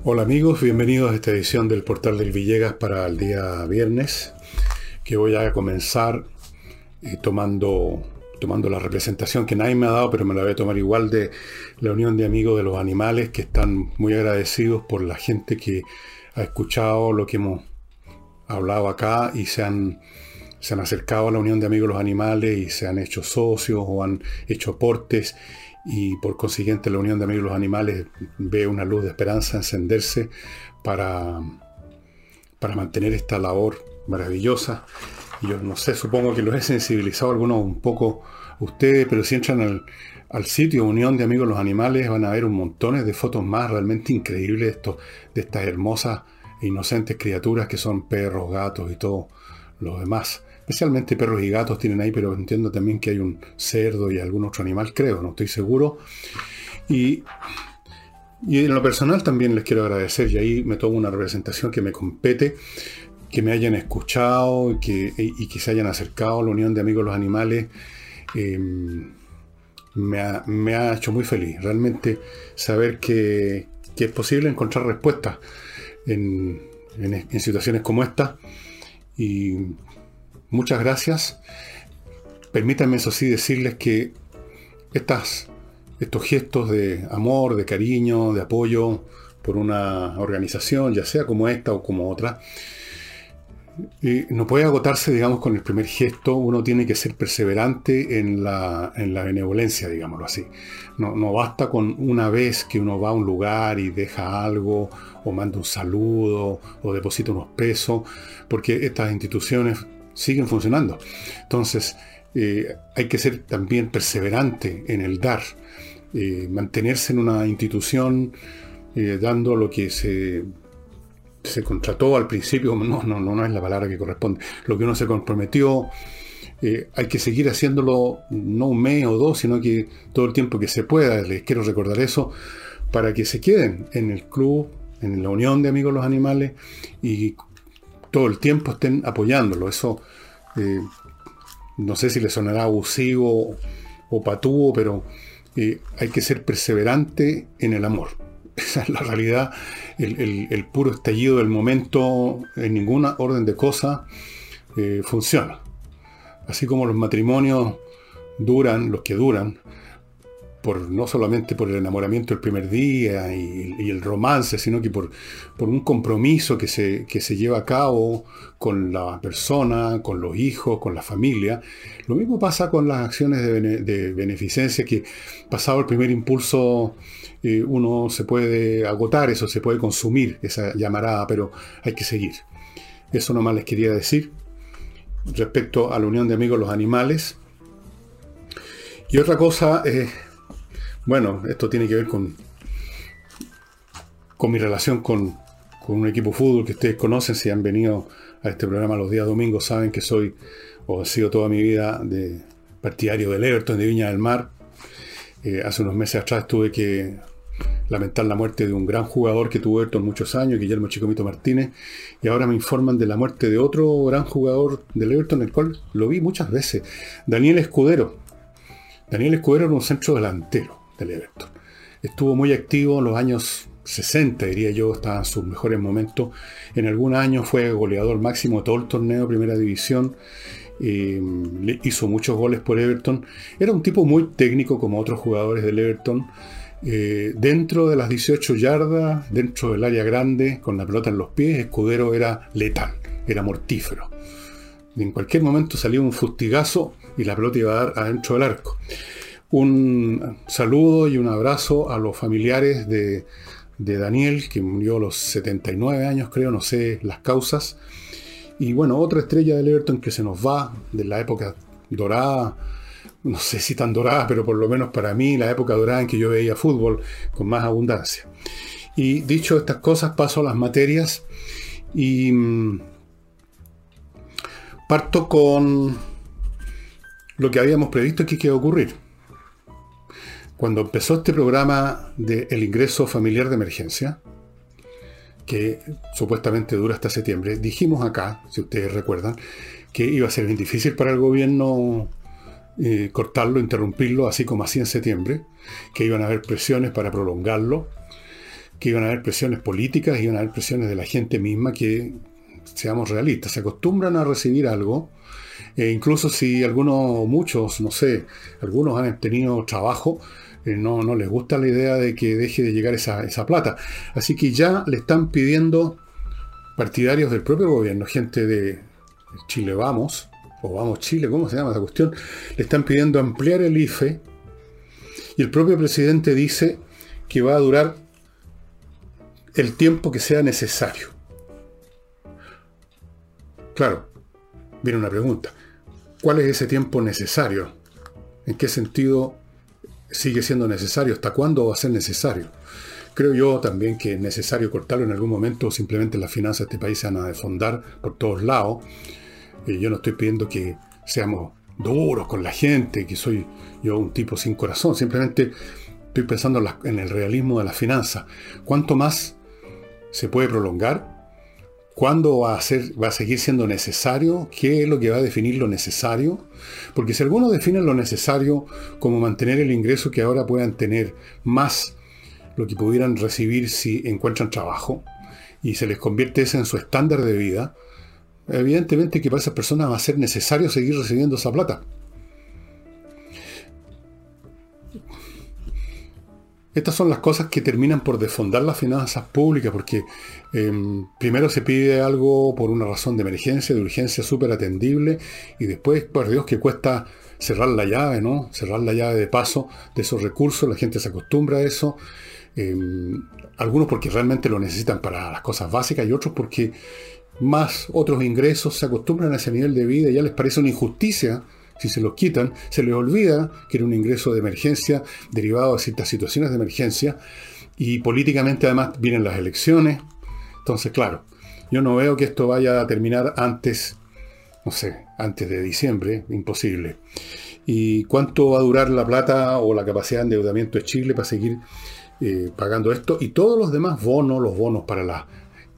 Hola amigos, bienvenidos a esta edición del Portal del Villegas para el día viernes, que voy a comenzar tomando la representación que nadie me ha dado, pero me la voy a tomar igual, de la Unión de Amigos de los Animales, que están muy agradecidos por la gente que ha escuchado lo que hemos hablado acá y se han acercado a la Unión de Amigos de los Animales y se han hecho socios o han hecho aportes, y por consiguiente la Unión de Amigos de los Animales ve una luz de esperanza encenderse para mantener esta labor maravillosa. Y yo no sé, supongo que los he sensibilizado a algunos un poco a ustedes, pero si entran al sitio Unión de Amigos de los Animales van a ver un montón de fotos más realmente increíbles de estas hermosas e inocentes criaturas que son perros, gatos y todo lo demás. Especialmente perros y gatos tienen ahí, pero entiendo también que hay un cerdo y algún otro animal, creo, no estoy seguro. Y en lo personal también les quiero agradecer, y ahí me tomo una representación que me compete, que me hayan escuchado y que se hayan acercado a la Unión de Amigos de los Animales. Me ha hecho muy feliz, realmente, saber que es posible encontrar respuestas en situaciones como esta. Y muchas gracias. Permítanme, eso sí, decirles que estos gestos de amor, de cariño, de apoyo por una organización, ya sea como esta o como otra, no puede agotarse, digamos, con el primer gesto. Uno tiene que ser perseverante en la benevolencia, digámoslo así. No basta con una vez que uno va a un lugar y deja algo, o manda un saludo, o deposita unos pesos, porque estas instituciones siguen funcionando. Entonces, hay que ser también perseverante en el dar, mantenerse en una institución dando lo que se contrató al principio. No es la palabra que corresponde, lo que uno se comprometió. Hay que seguir haciéndolo, no un mes o dos, sino que todo el tiempo que se pueda. Les quiero recordar eso, para que se queden en el club, en la Unión de Amigos de los Animales, y todo el tiempo estén apoyándolo. Eso no sé si le sonará abusivo o patúo, pero hay que ser perseverante en el amor. Esa es la realidad. El puro estallido del momento, en ninguna orden de cosas, funciona. Así como los matrimonios duran, los que duran, no solamente por el enamoramiento del primer día y el romance, sino que por un compromiso que se lleva a cabo con la persona, con los hijos, con la familia. Lo mismo pasa con las acciones de beneficencia, que pasado el primer impulso, uno se puede agotar, eso se puede consumir, esa llamarada, pero hay que seguir. Eso nomás les quería decir respecto a la Unión de Amigos de los Animales. Y otra cosa, bueno, esto tiene que ver con mi relación con un equipo de fútbol que ustedes conocen. Si han venido a este programa los días domingos, saben que soy, o he sido toda mi vida, partidario del Everton de Viña del Mar. Hace unos meses atrás tuve que lamentar la muerte de un gran jugador que tuvo Everton muchos años, Guillermo Chicomito Martínez, y ahora me informan de la muerte de otro gran jugador del Everton, el cual lo vi muchas veces, Daniel Escudero. Daniel Escudero era un centro delantero del Everton. Estuvo muy activo en los años 60, diría yo, estaba en sus mejores momentos. En algunos años fue goleador máximo de todo el torneo de Primera División. Le hizo muchos goles por Everton. Era un tipo muy técnico, como otros jugadores del Everton. Dentro de las 18 yardas, dentro del área grande, con la pelota en los pies, Escudero era letal, era mortífero. En cualquier momento salía un fustigazo y la pelota iba a dar adentro del arco. Un saludo y un abrazo a los familiares de Daniel, que murió a los 79 años, creo, no sé las causas. Y bueno, otra estrella del Everton que se nos va, de la época dorada, no sé si tan dorada, pero por lo menos para mí, la época dorada en que yo veía fútbol con más abundancia. Y dicho estas cosas, paso a las materias y parto con lo que habíamos previsto que iba a ocurrir. Cuando empezó este programa del ingreso familiar de emergencia, que supuestamente dura hasta septiembre, dijimos acá, si ustedes recuerdan, que iba a ser bien difícil para el gobierno cortarlo, interrumpirlo, así como así en septiembre, que iban a haber presiones para prolongarlo, que iban a haber presiones políticas, iban a haber presiones de la gente misma que, seamos realistas, se acostumbran a recibir algo, incluso si algunos, muchos, no sé, algunos han tenido trabajo, no les gusta la idea de que deje de llegar esa plata. Así que ya le están pidiendo partidarios del propio gobierno, gente de Chile Vamos, o Vamos Chile, ¿cómo se llama esa cuestión? Le están pidiendo ampliar el IFE, y el propio presidente dice que va a durar el tiempo que sea necesario. Claro, viene una pregunta. ¿Cuál es ese tiempo necesario? ¿En qué sentido sigue siendo necesario? ¿Hasta cuándo va a ser necesario? Creo yo también que es necesario cortarlo en algún momento, o simplemente las finanzas de este país se van a desfondar por todos lados. Yo no estoy pidiendo que seamos duros con la gente, que soy yo un tipo sin corazón. Simplemente estoy pensando en el realismo de las finanzas. ¿Cuánto más se puede prolongar? ¿Cuándo va a seguir siendo necesario? ¿Qué es lo que va a definir lo necesario? Porque si algunos definen lo necesario como mantener el ingreso que ahora puedan tener, más lo que pudieran recibir si encuentran trabajo, y se les convierte eso en su estándar de vida, evidentemente que para esas personas va a ser necesario seguir recibiendo esa plata. Estas son las cosas que terminan por desfondar las finanzas públicas, porque primero se pide algo por una razón de emergencia, de urgencia súper atendible, y después, por Dios, que cuesta cerrar la llave, ¿no? Cerrar la llave de paso de esos recursos. La gente se acostumbra a eso. Algunos porque realmente lo necesitan para las cosas básicas, y otros porque más otros ingresos se acostumbran a ese nivel de vida y ya les parece una injusticia. Si se los quitan, se les olvida que era un ingreso de emergencia derivado de ciertas situaciones de emergencia, y políticamente además vienen las elecciones. Entonces, claro, yo no veo que esto vaya a terminar antes, no sé, antes de diciembre, imposible. ¿Y cuánto va a durar la plata o la capacidad de endeudamiento de Chile para seguir pagando esto? Y todos los demás bonos, los bonos para las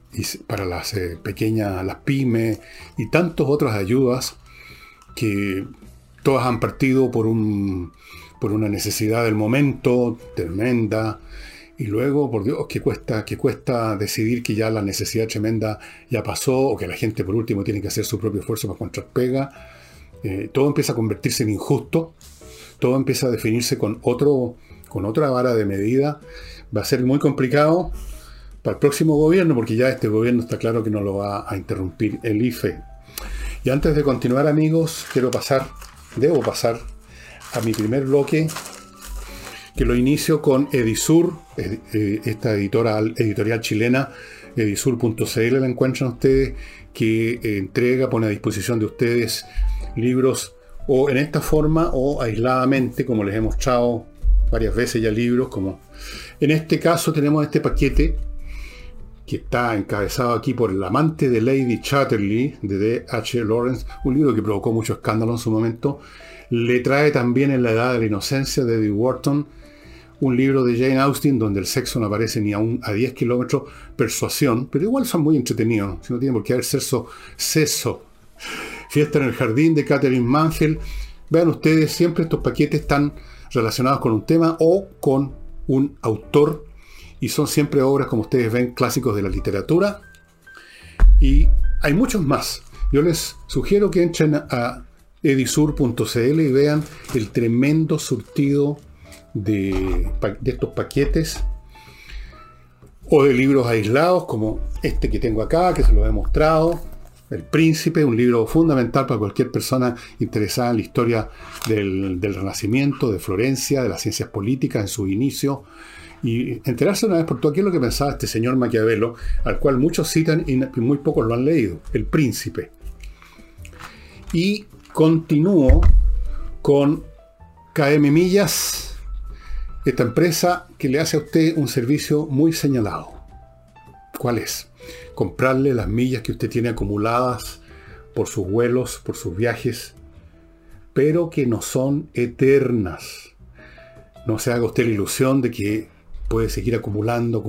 pequeñas, las pymes y tantas otras ayudas que todas han partido por una necesidad del momento tremenda, y luego, por Dios, que cuesta decidir que ya la necesidad tremenda ya pasó, o que la gente por último tiene que hacer su propio esfuerzo para encontrar pega. Todo empieza a convertirse en injusto, todo empieza a definirse con otra vara de medida. Va a ser muy complicado para el próximo gobierno, porque ya este gobierno está claro que no lo va a interrumpir el IFE. Y antes de continuar, amigos, debo pasar a mi primer bloque, que lo inicio con Edisur, esta editorial chilena, edisur.cl, la encuentran ustedes, que pone a disposición de ustedes libros o en esta forma o aisladamente, como les he mostrado varias veces ya, libros como en este caso tenemos este paquete que está encabezado aquí por El amante de Lady Chatterley, de D.H. Lawrence, un libro que provocó mucho escándalo en su momento. Le trae también En la edad de la inocencia, de Edith Wharton, un libro de Jane Austen donde el sexo no aparece ni aún a 10 kilómetros, Persuasión, pero igual son muy entretenidos, si no tienen por qué haber sexo. Fiesta en el jardín, de Catherine Mansfield. Vean ustedes, siempre estos paquetes están relacionados con un tema o con un autor, y son siempre obras, como ustedes ven, clásicos de la literatura, y hay muchos más. Yo les sugiero que entren a edisur.cl y vean el tremendo surtido de estos paquetes, o de libros aislados como este que tengo acá, que se los he mostrado, El Príncipe, un libro fundamental para cualquier persona interesada en la historia del Renacimiento, de Florencia, de las ciencias políticas en su inicio, y enterarse una vez por todas qué es lo que pensaba este señor Maquiavelo, al cual muchos citan y muy pocos lo han leído, El Príncipe. Y continúo con KM Millas, esta empresa que le hace a usted un servicio muy señalado. ¿Cuál es? Comprarle las millas que usted tiene acumuladas por sus vuelos, por sus viajes, pero que no son eternas. No se haga usted la ilusión de que puede seguir acumulando.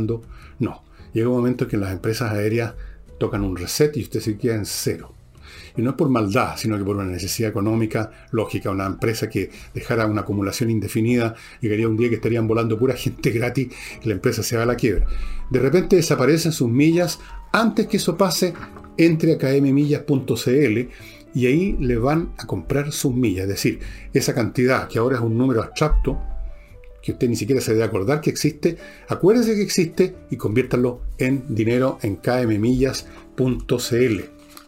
No. Llega un momento en que las empresas aéreas tocan un reset y usted se queda en cero. Y no es por maldad, sino que por una necesidad económica lógica. Una empresa que dejara una acumulación indefinida, llegaría un día que estarían volando pura gente gratis y la empresa se va a la quiebra. De repente desaparecen sus millas. Antes que eso pase, entre a kmmillas.cl y ahí le van a comprar sus millas. Es decir, esa cantidad que ahora es un número abstracto, que usted ni siquiera se debe acordar que existe, acuérdese que existe y conviértalo en dinero en kmmillas.cl.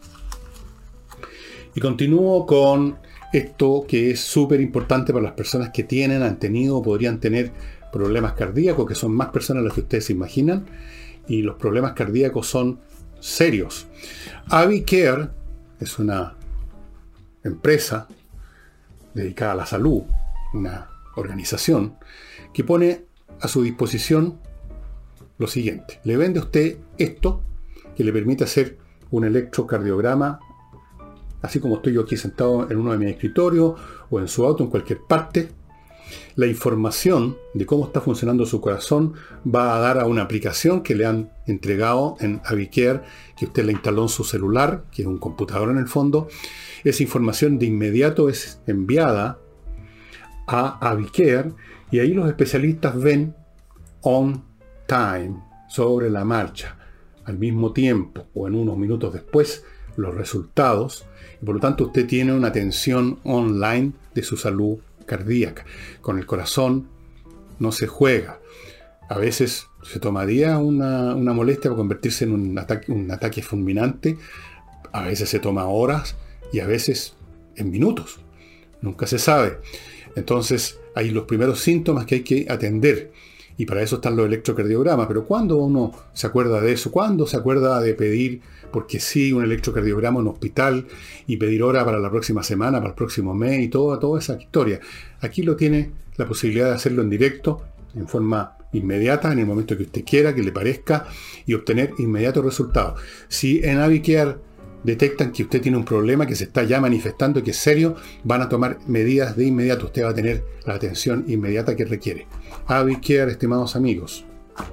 Y continúo con esto que es súper importante para las personas que tienen, han tenido o podrían tener problemas cardíacos, que son más personas de las que ustedes se imaginan, y los problemas cardíacos son serios. AviCare es una empresa dedicada a la salud, una organización que pone a su disposición lo siguiente. Le vende a usted esto que le permite hacer un electrocardiograma, así como estoy yo aquí sentado en uno de mis escritorios o en su auto, en cualquier parte. La información de cómo está funcionando su corazón va a dar a una aplicación que le han entregado en AviCare, que usted la instaló en su celular, que es un computador en el fondo. Esa información de inmediato es enviada a AviCare y ahí los especialistas ven on time, sobre la marcha, al mismo tiempo o en unos minutos después, los resultados. Y por lo tanto usted tiene una atención online de su salud cardíaca. Con el corazón no se juega. A veces se tomaría una molestia para convertirse en un ataque fulminante. A veces se toma horas y a veces en minutos. Nunca se sabe. Entonces hay los primeros síntomas que hay que atender. Y para eso están los electrocardiogramas. Pero ¿cuándo uno se acuerda de eso? ¿Cuándo se acuerda de pedir, porque sí, un electrocardiograma en un hospital y pedir hora para la próxima semana, para el próximo mes y toda esa historia? Aquí lo tiene la posibilidad de hacerlo en directo, en forma inmediata, en el momento que usted quiera, que le parezca, y obtener inmediatos resultados. Si en AviCare detectan que usted tiene un problema que se está ya manifestando y que es serio, van a tomar medidas de inmediato. Usted va a tener la atención inmediata que requiere. AviCare, estimados amigos.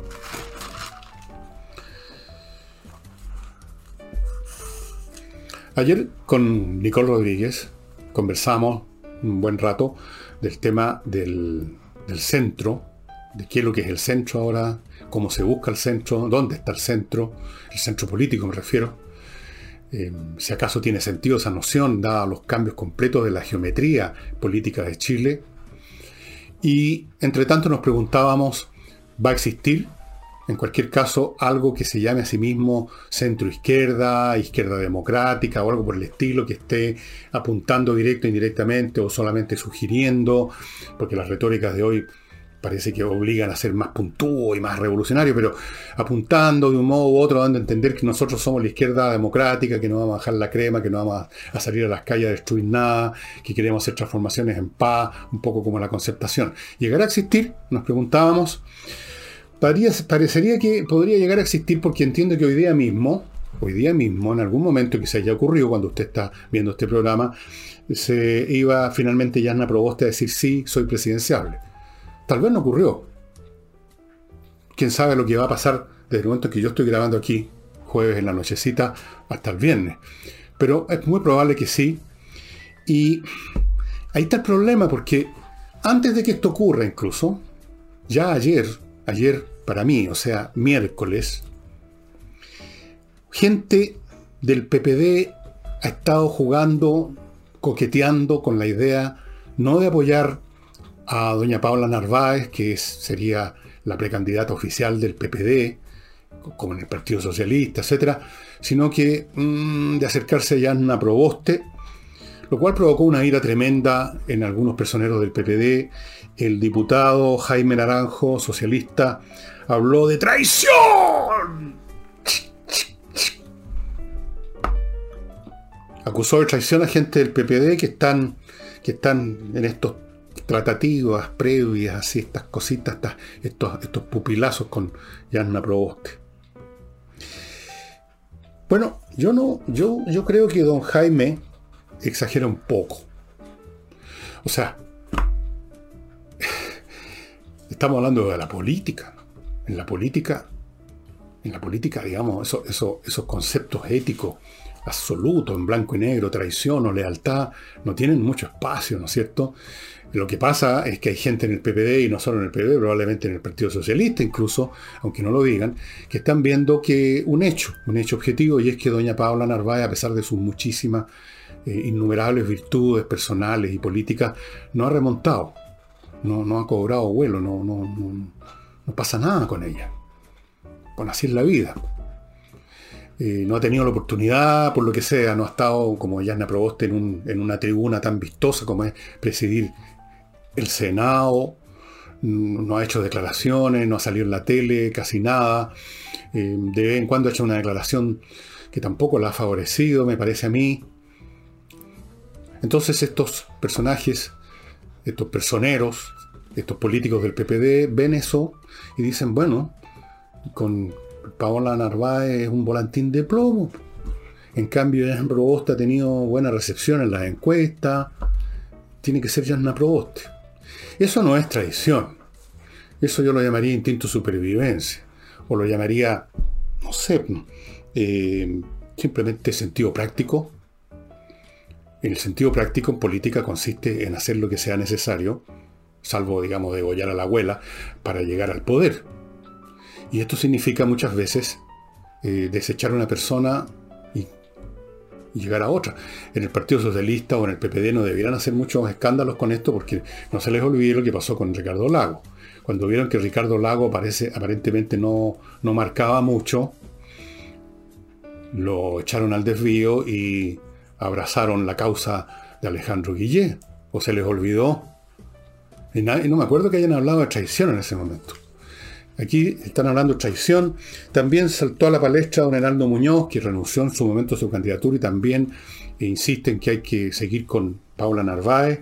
Ayer con Nicole Rodríguez conversamos un buen rato del tema del centro, de qué es lo que es el centro ahora, cómo se busca el centro, dónde está el centro político me refiero. Si acaso tiene sentido esa noción, dados los cambios completos de la geometría política de Chile. Y entre tanto nos preguntábamos, ¿va a existir, en cualquier caso, algo que se llame a sí mismo centro-izquierda, izquierda democrática o algo por el estilo, que esté apuntando directo e indirectamente o solamente sugiriendo? Porque las retóricas de hoy parece que obligan a ser más puntúo y más revolucionario, pero apuntando de un modo u otro, dando a entender que nosotros somos la izquierda democrática, que no vamos a bajar la crema, que no vamos a salir a las calles a destruir nada, que queremos hacer transformaciones en paz, un poco como la Concertación. ¿Llegará a existir? Nos preguntábamos. Parecería que podría llegar a existir, porque entiendo que hoy día mismo, en algún momento que se haya ocurrido, cuando usted está viendo este programa, se iba finalmente Jasna Proboste a decir sí, soy presidenciable. Tal vez no ocurrió. Quién sabe lo que va a pasar desde el momento que yo estoy grabando aquí, jueves en la nochecita, hasta el viernes. Pero es muy probable que sí. Y ahí está el problema, porque antes de que esto ocurra incluso, ya ayer para mí, o sea, miércoles, gente del PPD ha estado jugando, coqueteando con la idea no de apoyar a doña Paula Narváez, que sería la precandidata oficial del PPD, como en el Partido Socialista, etc., sino que de acercarse a Jasna Proboste, lo cual provocó una ira tremenda en algunos personeros del PPD. El diputado Jaime Naranjo, socialista, habló de traición. Acusó de traición a gente del PPD que están en estos tratativas previas, así, estas cositas, estos pupilazos con Jasna Proboste. Bueno, yo creo que don Jaime exagera un poco. O sea, estamos hablando de la política. En la política, digamos, esos conceptos éticos absoluto, en blanco y negro, traición o lealtad, no tienen mucho espacio, ¿no es cierto? Lo que pasa es que hay gente en el PPD, y no solo en el PPD, probablemente en el Partido Socialista incluso, aunque no lo digan, que están viendo que un hecho objetivo, y es que doña Paula Narváez, a pesar de sus muchísimas, innumerables virtudes personales y políticas, no ha remontado, no ha cobrado vuelo, no pasa nada con ella. Con así es la vida. No ha tenido la oportunidad, por lo que sea, no ha estado como Yasna Proboste en una tribuna tan vistosa como es presidir el Senado, no ha hecho declaraciones, no ha salido en la tele, casi nada. De vez en cuando ha hecho una declaración que tampoco la ha favorecido, me parece a mí. Entonces estos personajes, estos personeros, estos políticos del PPD ven eso y dicen, bueno, con Paola Narváez es un volantín de plomo. En cambio, Yasna Proboste ha tenido buena recepción en las encuestas. Tiene que ser Yasna Proboste. Eso no es traición. Eso yo lo llamaría instinto de supervivencia. O lo llamaría, no sé, simplemente sentido práctico. El sentido práctico en política consiste en hacer lo que sea necesario, salvo, digamos, degollar a la abuela, para llegar al poder. Y esto significa muchas veces desechar a una persona y llegar a otra. En el Partido Socialista o en el PPD no debieran hacer muchos escándalos con esto, porque no se les olvide lo que pasó con Ricardo Lagos. Cuando vieron que Ricardo Lagos aparentemente no marcaba mucho, lo echaron al desvío y abrazaron la causa de Alejandro Guillé. ¿O se les olvidó? Y no me acuerdo que hayan hablado de traición en ese momento. Aquí están hablando de traición. También saltó a la palestra don Heraldo Muñoz, que renunció en su momento a su candidatura y también insiste en que hay que seguir con Paula Narváez.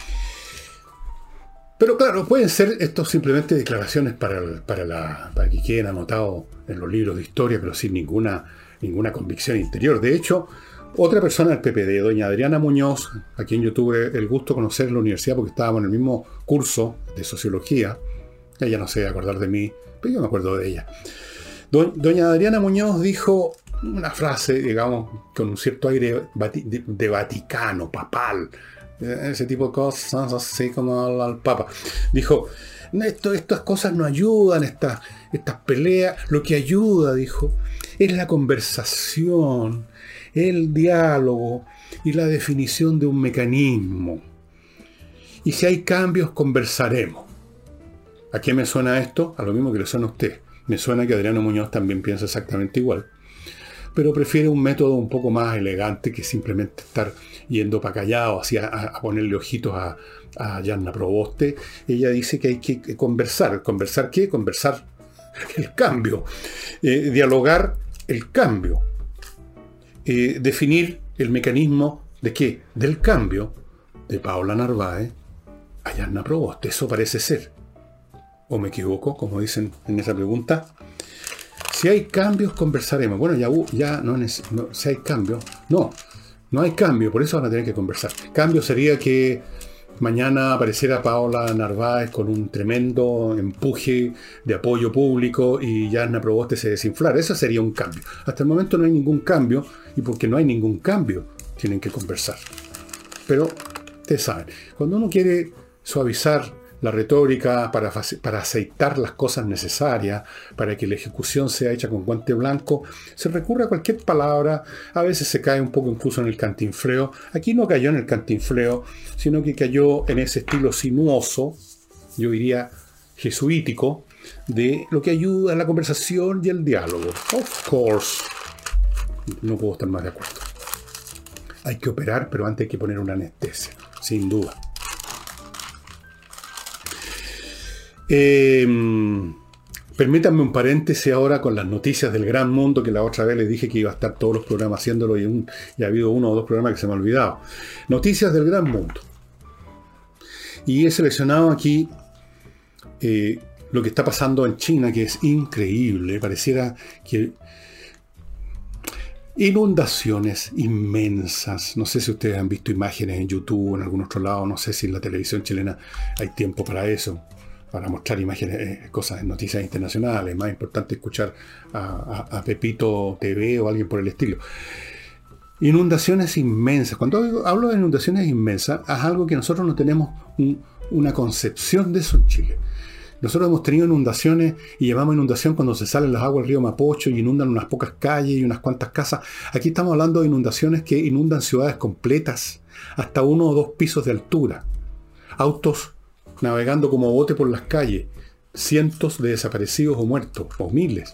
Pero claro, pueden ser estos simplemente declaraciones para que queden anotados en los libros de historia, pero sin ninguna convicción interior. De hecho, otra persona del PPD, doña Adriana Muñoz, a quien yo tuve el gusto de conocer en la universidad porque estábamos en el mismo curso de sociología. Ella no se debe acordar de mí, pero yo me acuerdo de ella. Doña Adriana Muñoz dijo una frase, digamos, con un cierto aire de Vaticano, papal, ese tipo de cosas, así como al Papa. Dijo, estas cosas no ayudan, estas peleas. Lo que ayuda, dijo, es la conversación, el diálogo y la definición de un mecanismo. Y si hay cambios, conversaremos. ¿A qué me suena esto? A lo mismo que le suena a usted. Me suena que Adriana Muñoz también piensa exactamente igual. Pero prefiere un método un poco más elegante que simplemente estar yendo para callado, así a ponerle ojitos a Yasna Proboste. Ella dice que hay que conversar. ¿Conversar qué? Conversar el cambio. Dialogar el cambio. Definir el mecanismo de qué? Del cambio de Paola Narváez a Yasna Proboste. Eso parece ser. ¿O me equivoco, como dicen en esa pregunta? Si hay cambios, conversaremos. Bueno, si hay cambios. No hay cambio, por eso van a tener que conversar. Cambio sería que mañana apareciera Paola Narváez con un tremendo empuje de apoyo público y Yasna Proboste se desinflara. Eso sería un cambio. Hasta el momento no hay ningún cambio, y porque no hay ningún cambio, tienen que conversar. Pero, ustedes saben, cuando uno quiere suavizar la retórica para aceitar las cosas necesarias, para que la ejecución sea hecha con guante blanco, se recurre a cualquier palabra. A veces se cae un poco incluso en el cantinfleo. Aquí no cayó en el cantinfleo, sino que cayó en ese estilo sinuoso, yo diría jesuítico, de lo que ayuda a la conversación y el diálogo. Of course. No puedo estar más de acuerdo. Hay que operar, pero antes hay que poner una anestesia, sin duda. Permítanme un paréntesis ahora con las noticias del gran mundo, que la otra vez les dije que iba a estar todos los programas haciéndolo y ha habido uno o dos programas que se me han olvidado. Noticias del gran mundo. Y he seleccionado aquí lo que está pasando en China, que es increíble. Pareciera que inundaciones inmensas. No sé si ustedes han visto imágenes en YouTube o en algún otro lado. No sé si en la televisión chilena hay tiempo para eso, para mostrar imágenes, cosas en noticias internacionales. Más importante escuchar a Pepito TV o alguien por el estilo. Inundaciones inmensas. Cuando hablo de inundaciones inmensas, es algo que nosotros no tenemos una concepción de eso en Chile. Nosotros hemos tenido inundaciones y llamamos inundación cuando se salen las aguas del río Mapocho y inundan unas pocas calles y unas cuantas casas. Aquí estamos hablando de inundaciones que inundan ciudades completas, hasta 1 o 2 pisos de altura. Autos navegando como bote por las calles, cientos de desaparecidos o muertos, o miles.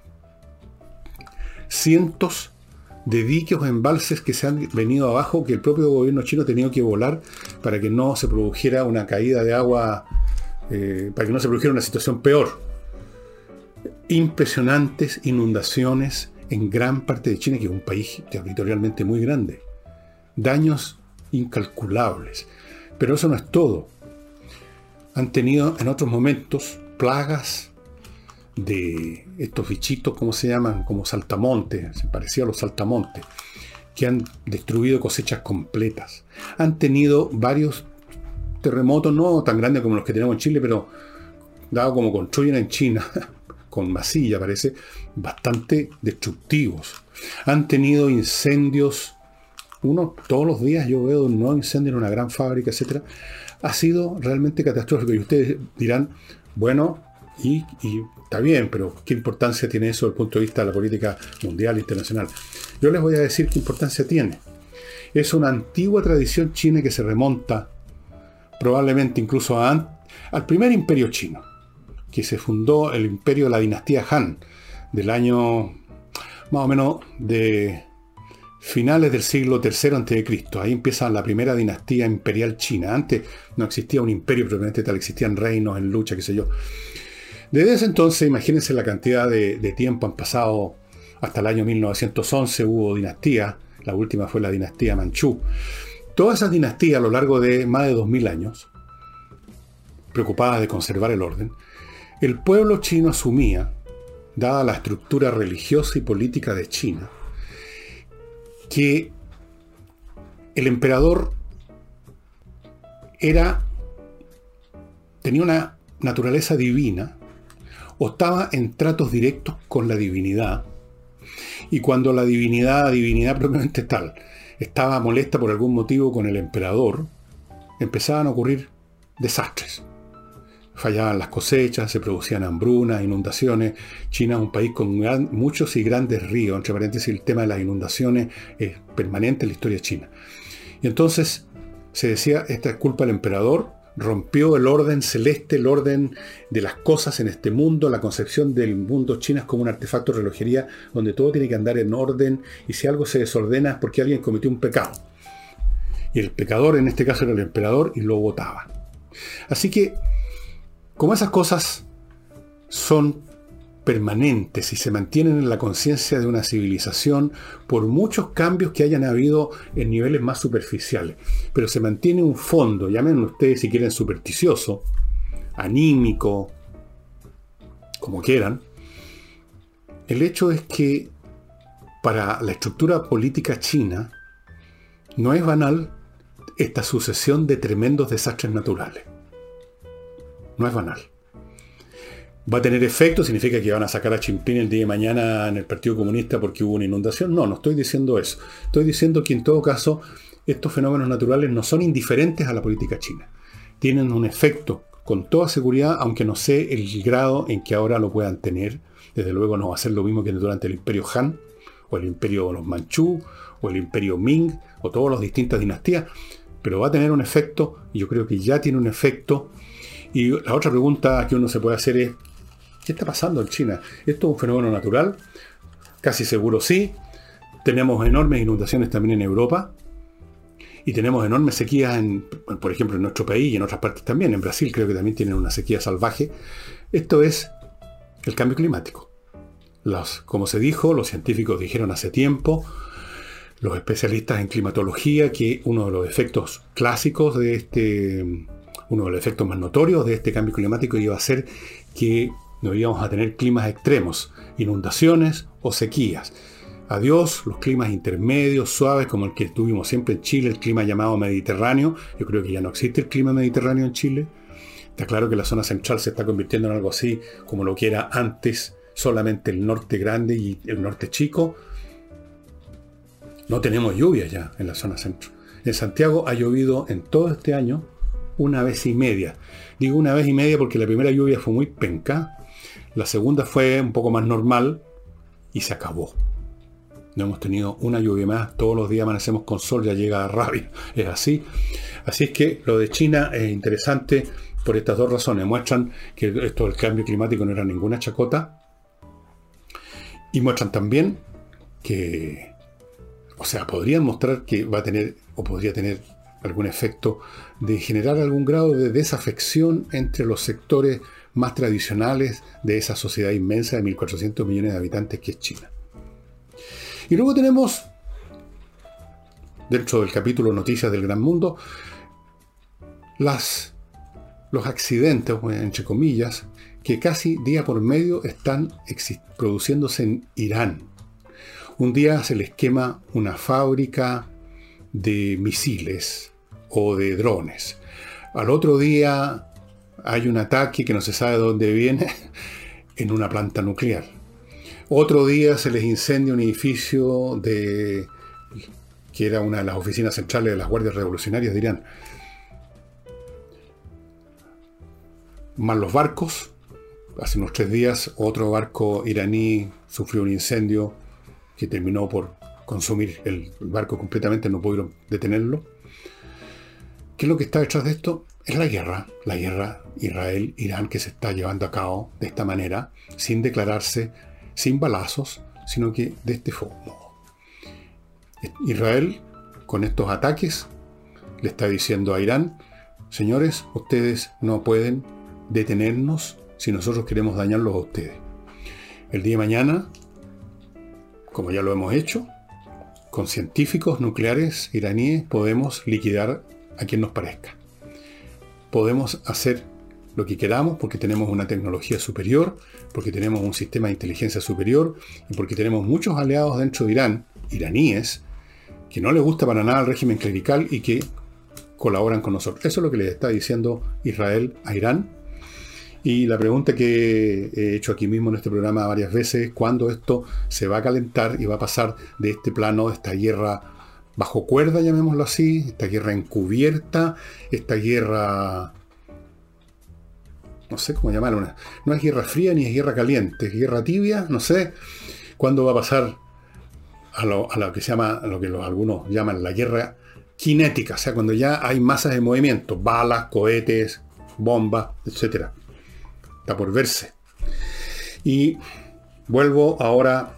Cientos de diques o embalses que se han venido abajo, que el propio gobierno chino ha tenido que volar para que no se produjera una caída de agua, para que no se produjera una situación peor. Impresionantes inundaciones en gran parte de China, que es un país territorialmente muy grande. Daños incalculables. Pero eso no es todo. Han tenido en otros momentos plagas de estos bichitos, ¿cómo se llaman? Como saltamontes, se parecía a los saltamontes, que han destruido cosechas completas. Han tenido varios terremotos, no tan grandes como los que tenemos en Chile, pero dado como construyen en China, con masilla parece, bastante destructivos. Han tenido incendios, todos los días yo veo un nuevo incendio en una gran fábrica, etc. Ha sido realmente catastrófico. Y ustedes dirán, bueno, y está bien, pero ¿qué importancia tiene eso desde el punto de vista de la política mundial e internacional? Yo les voy a decir qué importancia tiene. Es una antigua tradición china que se remonta probablemente incluso al primer imperio chino, que se fundó el imperio de la dinastía Han, del año más o menos de finales del siglo III a.C. Ahí empieza la primera dinastía imperial china. Antes no existía un imperio propiamente tal, existían reinos en lucha, qué sé yo. Desde ese entonces, imagínense la cantidad de tiempo han pasado. Hasta el año 1911 hubo dinastías, la última fue la dinastía Manchú. Todas esas dinastías a lo largo de más de 2000 años, preocupadas de conservar el orden, el pueblo chino asumía, dada la estructura religiosa y política de China, que el emperador tenía una naturaleza divina, o estaba en tratos directos con la divinidad, y cuando la divinidad propiamente tal, estaba molesta por algún motivo con el emperador, empezaban a ocurrir desastres. Fallaban las cosechas, se producían hambrunas, inundaciones. China es un país con muchos y grandes ríos. Entre paréntesis, el tema de las inundaciones es permanente en la historia china. Y entonces se decía, esta es culpa del emperador, rompió el orden celeste, el orden de las cosas en este mundo. La concepción del mundo chino es como un artefacto de relojería donde todo tiene que andar en orden, y si algo se desordena es porque alguien cometió un pecado. Y el pecador en este caso era el emperador, y lo votaban. Así que, como esas cosas son permanentes y se mantienen en la conciencia de una civilización por muchos cambios que hayan habido en niveles más superficiales, pero se mantiene un fondo, llamen ustedes si quieren supersticioso, anímico, como quieran. El hecho es que para la estructura política china no es banal esta sucesión de tremendos desastres naturales. No es banal. ¿Va a tener efecto? ¿Significa que van a sacar a Jinping el día de mañana en el Partido Comunista porque hubo una inundación? No, no estoy diciendo eso. Estoy diciendo que en todo caso estos fenómenos naturales no son indiferentes a la política china. Tienen un efecto con toda seguridad, aunque no sé el grado en que ahora lo puedan tener. Desde luego no va a ser lo mismo que durante el imperio Han, o el imperio de los Manchú, o el imperio Ming, o todas las distintas dinastías, pero va a tener un efecto, y yo creo que ya tiene un efecto. Y la otra pregunta que uno se puede hacer es, ¿qué está pasando en China? ¿Esto es un fenómeno natural? Casi seguro sí. Tenemos enormes inundaciones también en Europa. Y tenemos enormes sequías, por ejemplo, en nuestro país y en otras partes también. En Brasil creo que también tienen una sequía salvaje. Esto es el cambio climático. Como se dijo, los científicos dijeron hace tiempo, los especialistas en climatología, que uno de los efectos clásicos de uno de los efectos más notorios de este cambio climático iba a ser que no íbamos a tener climas extremos, inundaciones o sequías. Adiós los climas intermedios, suaves, como el que tuvimos siempre en Chile, el clima llamado Mediterráneo. Yo creo que ya no existe el clima mediterráneo en Chile. Está claro que la zona central se está convirtiendo en algo así como lo que era antes solamente el norte grande y el norte chico. No tenemos lluvia ya en la zona centro. En Santiago ha llovido en todo este año una vez y media. Digo una vez y media porque la primera lluvia fue muy penca, la segunda fue un poco más normal y se acabó. No hemos tenido una lluvia más, todos los días amanecemos con sol, ya llega a rabia. Es así. Así es que lo de China es interesante por estas dos razones. Muestran que esto del cambio climático no era ninguna chacota. Y muestran también que, o sea, podrían mostrar que va a tener, o podría tener algún efecto de generar algún grado de desafección entre los sectores más tradicionales de esa sociedad inmensa de 1.400 millones de habitantes que es China. Y luego tenemos, dentro del capítulo Noticias del Gran Mundo, los accidentes, entre comillas, que casi día por medio están produciéndose en Irán. Un día se les quema una fábrica de misiles o de drones. Al otro día hay un ataque que no se sabe de dónde viene en una planta nuclear. Otro día se les incendia un edificio que era una de las oficinas centrales de las Guardias Revolucionarias de Irán. Más los barcos. Hace unos 3 días otro barco iraní sufrió un incendio que terminó por consumir el barco completamente, no pudieron detenerlo. ¿Qué es lo que está detrás de esto? Es la guerra Israel-Irán que se está llevando a cabo de esta manera, sin declararse, sin balazos, sino que de este modo. Israel, con estos ataques, le está diciendo a Irán: señores, ustedes no pueden detenernos si nosotros queremos dañarlos a ustedes. El día de mañana, como ya lo hemos hecho, con científicos nucleares iraníes podemos liquidar a quien nos parezca. Podemos hacer lo que queramos porque tenemos una tecnología superior, porque tenemos un sistema de inteligencia superior y porque tenemos muchos aliados dentro de Irán, iraníes, que no les gusta para nada el régimen clerical y que colaboran con nosotros. Eso es lo que les está diciendo Israel a Irán. Y la pregunta que he hecho aquí mismo en este programa varias veces es cuándo esto se va a calentar y va a pasar de este plano, de esta guerra bajo cuerda, llamémoslo así, esta guerra encubierta, esta guerra, no sé cómo llamarla, no es guerra fría ni es guerra caliente, es guerra tibia, no sé, cuándo va a pasar a lo que se llama, a lo que algunos llaman la guerra cinética, o sea, cuando ya hay masas de movimiento, balas, cohetes, bombas, etcétera. Está por verse. Y vuelvo ahora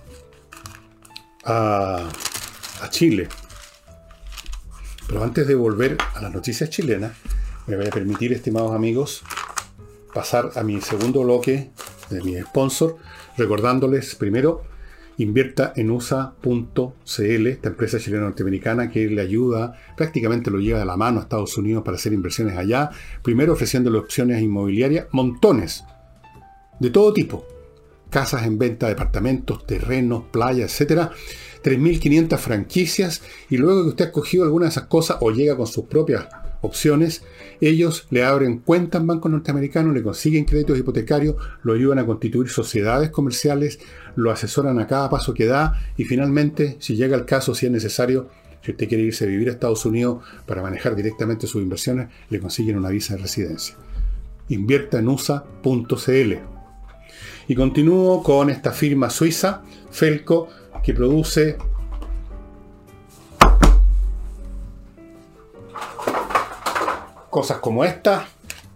a Chile. Pero antes de volver a las noticias chilenas, me voy a permitir, estimados amigos, pasar a mi segundo bloque de mi sponsor, recordándoles primero, invierta en USA.cl, esta empresa chilena norteamericana que le ayuda, prácticamente lo lleva de la mano a Estados Unidos para hacer inversiones allá, primero ofreciéndole opciones inmobiliarias, montones, de todo tipo, casas en venta, departamentos, terrenos, playas, etc. 3.500 franquicias, y luego que usted ha escogido alguna de esas cosas o llega con sus propias opciones, ellos le abren cuentas en bancos norteamericanos, le consiguen créditos hipotecarios, lo ayudan a constituir sociedades comerciales, lo asesoran a cada paso que da y finalmente, si llega el caso, si es necesario, si usted quiere irse a vivir a Estados Unidos para manejar directamente sus inversiones, le consiguen una visa de residencia. Invierta en USA.cl. Y continúo con esta firma suiza, Felco, que produce cosas como esta,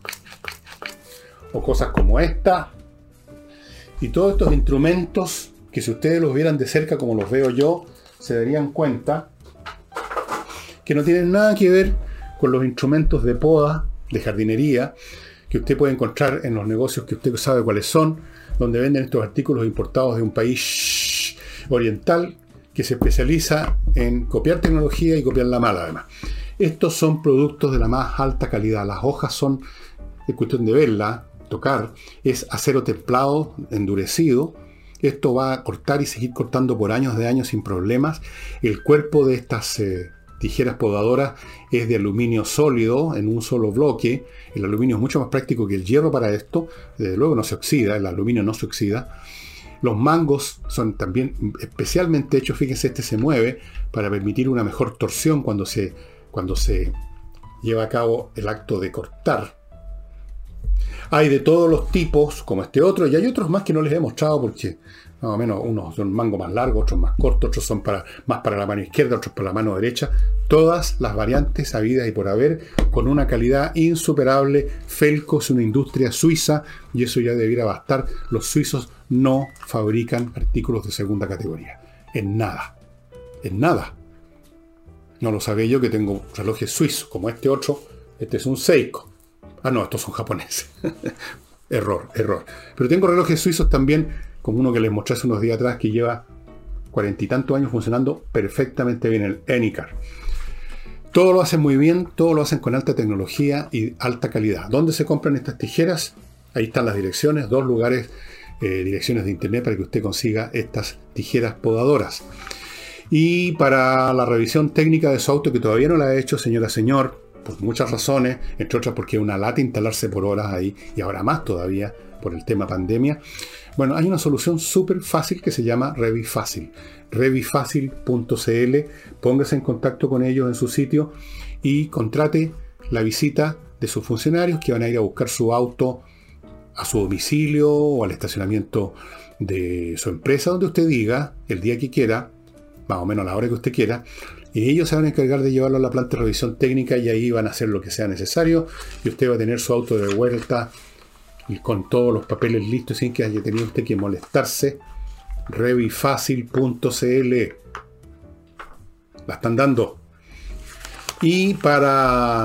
o cosas como esta, y todos estos instrumentos que si ustedes los vieran de cerca como los veo yo, se darían cuenta que no tienen nada que ver con los instrumentos de poda, de jardinería, que usted puede encontrar en los negocios que usted sabe cuáles son, donde venden estos artículos importados de un país oriental que se especializa en copiar tecnología y copiar la mala además. Estos son productos de la más alta calidad. Las hojas son, es cuestión de verla, tocar, es acero templado, endurecido. Esto va a cortar y seguir cortando por años de años sin problemas. El cuerpo de estas tijeras podadoras es de aluminio sólido en un solo bloque. El aluminio es mucho más práctico que el hierro para esto. Desde luego no se oxida, el aluminio no se oxida. Los mangos son también especialmente hechos, fíjense, este se mueve para permitir una mejor torsión cuando se lleva a cabo el acto de cortar. Hay de todos los tipos, como este otro, y hay otros más que no les he mostrado porque más o menos unos son mangos más largos, otros más cortos, otros son más para la mano izquierda, otros para la mano derecha. Todas las variantes habidas y por haber, con una calidad insuperable. Felco es una industria suiza y eso ya debiera bastar. Los suizos no fabrican artículos de segunda categoría. En nada. En nada. No lo sabía yo que tengo relojes suizos, como este otro. Este es un Seiko. Ah, no, estos son japoneses. Error. Pero tengo relojes suizos también, como uno que les mostré hace unos días atrás, que lleva 40 y tantos años funcionando perfectamente bien, el Anycar. Todo lo hacen muy bien, todo lo hacen con alta tecnología y alta calidad. ¿Dónde se compran estas tijeras? Ahí están las direcciones, 2 lugares, direcciones de internet para que usted consiga estas tijeras podadoras. Y para la revisión técnica de su auto, que todavía no la he hecho, señora, señor, por muchas razones, entre otras porque es una lata instalarse por horas ahí, y ahora más todavía por el tema pandemia. Bueno, hay una solución súper fácil que se llama Revifácil. Revifácil.cl. Póngase en contacto con ellos en su sitio y contrate la visita de sus funcionarios que van a ir a buscar su auto a su domicilio o al estacionamiento de su empresa, donde usted diga, el día que quiera, más o menos a la hora que usted quiera, y ellos se van a encargar de llevarlo a la planta de revisión técnica y ahí van a hacer lo que sea necesario y usted va a tener su auto de vuelta y con todos los papeles listos sin que haya tenido usted que molestarse. Revifácil.cl. La están dando. Y para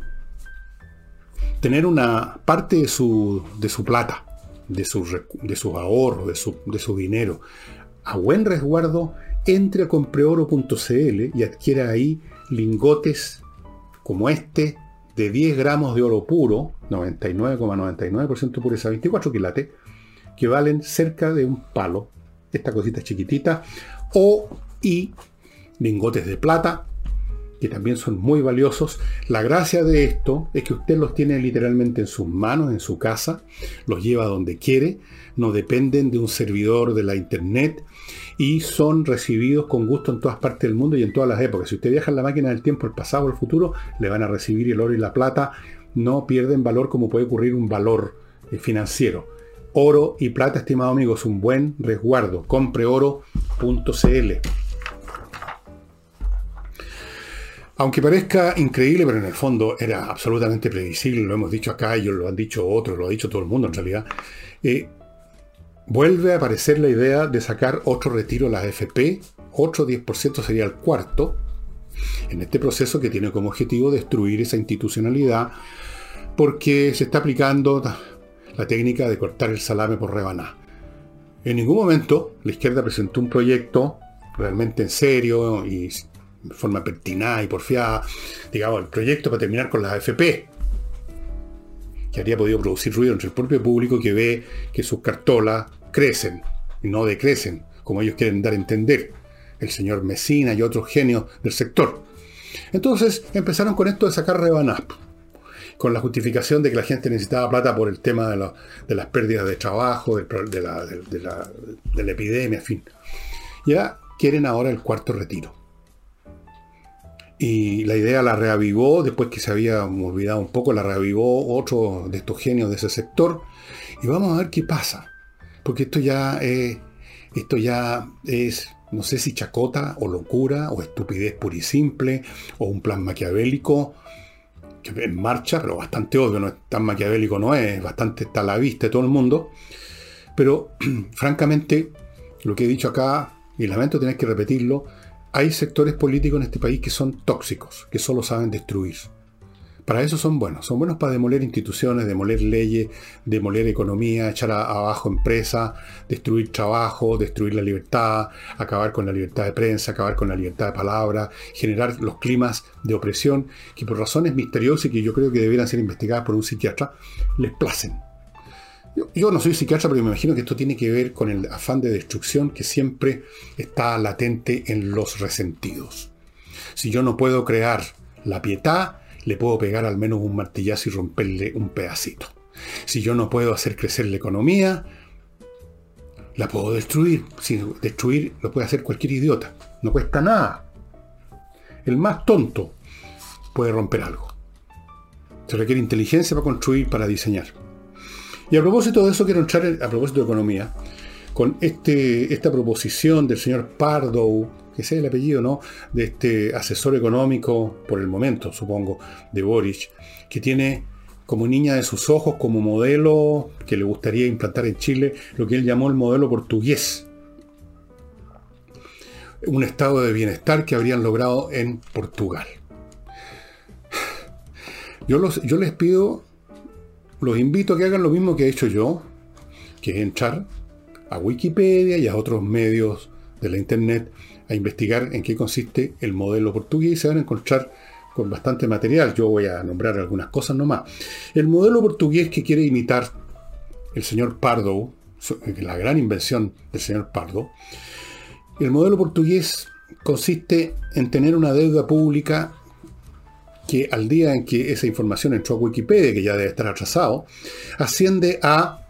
tener una parte de su plata, de sus ahorros, de su dinero a buen resguardo, entre a compreoro.cl y adquiera ahí lingotes como este de 10 gramos de oro puro, 99,99% pureza, 24 quilates, que valen cerca de un palo, esta cosita chiquitita, y lingotes de plata, que también son muy valiosos. La gracia de esto es que usted los tiene literalmente en sus manos, en su casa, los lleva donde quiere, no dependen de un servidor de la internet y son recibidos con gusto en todas partes del mundo y en todas las épocas. Si usted viaja en la máquina del tiempo, el pasado o el futuro, le van a recibir el oro y la plata. No pierden valor como puede ocurrir un valor financiero. Oro y plata, estimado amigo, es un buen resguardo. Compreoro.cl. Aunque parezca increíble, pero en el fondo era absolutamente previsible, lo hemos dicho acá, ellos lo han dicho otros, lo ha dicho todo el mundo en realidad. Vuelve a aparecer la idea de sacar otro retiro a las AFP, otro 10% sería el cuarto, en este proceso que tiene como objetivo destruir esa institucionalidad, porque se está aplicando la técnica de cortar el salame por rebanada. En ningún momento la izquierda presentó un proyecto realmente en serio y de forma pertinaz y porfiada, digamos, el proyecto para terminar con las AFP, que habría podido producir ruido entre el propio público que ve que sus cartolas crecen y no decrecen, como ellos quieren dar a entender, el señor Messina y otros genios del sector. Entonces empezaron con esto de sacar rebanadas, con la justificación de que la gente necesitaba plata por el tema de las pérdidas de trabajo, de la epidemia, en fin. Ya quieren ahora el cuarto retiro. Y la idea la reavivó, después que se había olvidado un poco, la reavivó otro de estos genios de ese sector. Y vamos a ver qué pasa. Porque esto ya es, no sé si chacota o locura o estupidez pura y simple o un plan maquiavélico que en marcha, pero bastante obvio, no es tan maquiavélico, no es, bastante está a la vista de todo el mundo. Pero francamente, lo que he dicho acá, y lamento tener que repetirlo, hay sectores políticos en este país que son tóxicos, que solo saben destruir. Para eso son buenos para demoler instituciones, demoler leyes, demoler economía, echar abajo empresas, destruir trabajo, destruir la libertad, acabar con la libertad de prensa, acabar con la libertad de palabra, generar los climas de opresión que por razones misteriosas y que yo creo que debieran ser investigadas por un psiquiatra, les placen. Yo no soy psiquiatra, pero me imagino que esto tiene que ver con el afán de destrucción que siempre está latente en los resentidos. Si yo no puedo crear la pietad, le puedo pegar al menos un martillazo y romperle un pedacito. Si yo no puedo hacer crecer la economía, La puedo destruir. Si destruir lo puede hacer cualquier idiota. No cuesta nada. El más tonto puede romper algo. Se requiere inteligencia para construir, para diseñar. Y a propósito de eso, quiero entrar, a propósito de economía, con esta proposición del señor Pardow, que sea el apellido, ¿no?, de este asesor económico, por el momento, supongo, de Boric, que tiene como niña de sus ojos, como modelo que le gustaría implantar en Chile, lo que él llamó el modelo portugués. Un estado de bienestar que habrían logrado en Portugal. Yo les pido, los invito a que hagan lo mismo que he hecho yo, que es entrar a Wikipedia y a otros medios de la internet a investigar en qué consiste el modelo portugués y se van a encontrar con bastante material. Yo voy a nombrar algunas cosas nomás. El modelo portugués que quiere imitar el señor Pardow, la gran invención del señor Pardow, el modelo portugués consiste en tener una deuda pública que al día en que esa información entró a Wikipedia, que ya debe estar atrasado, asciende a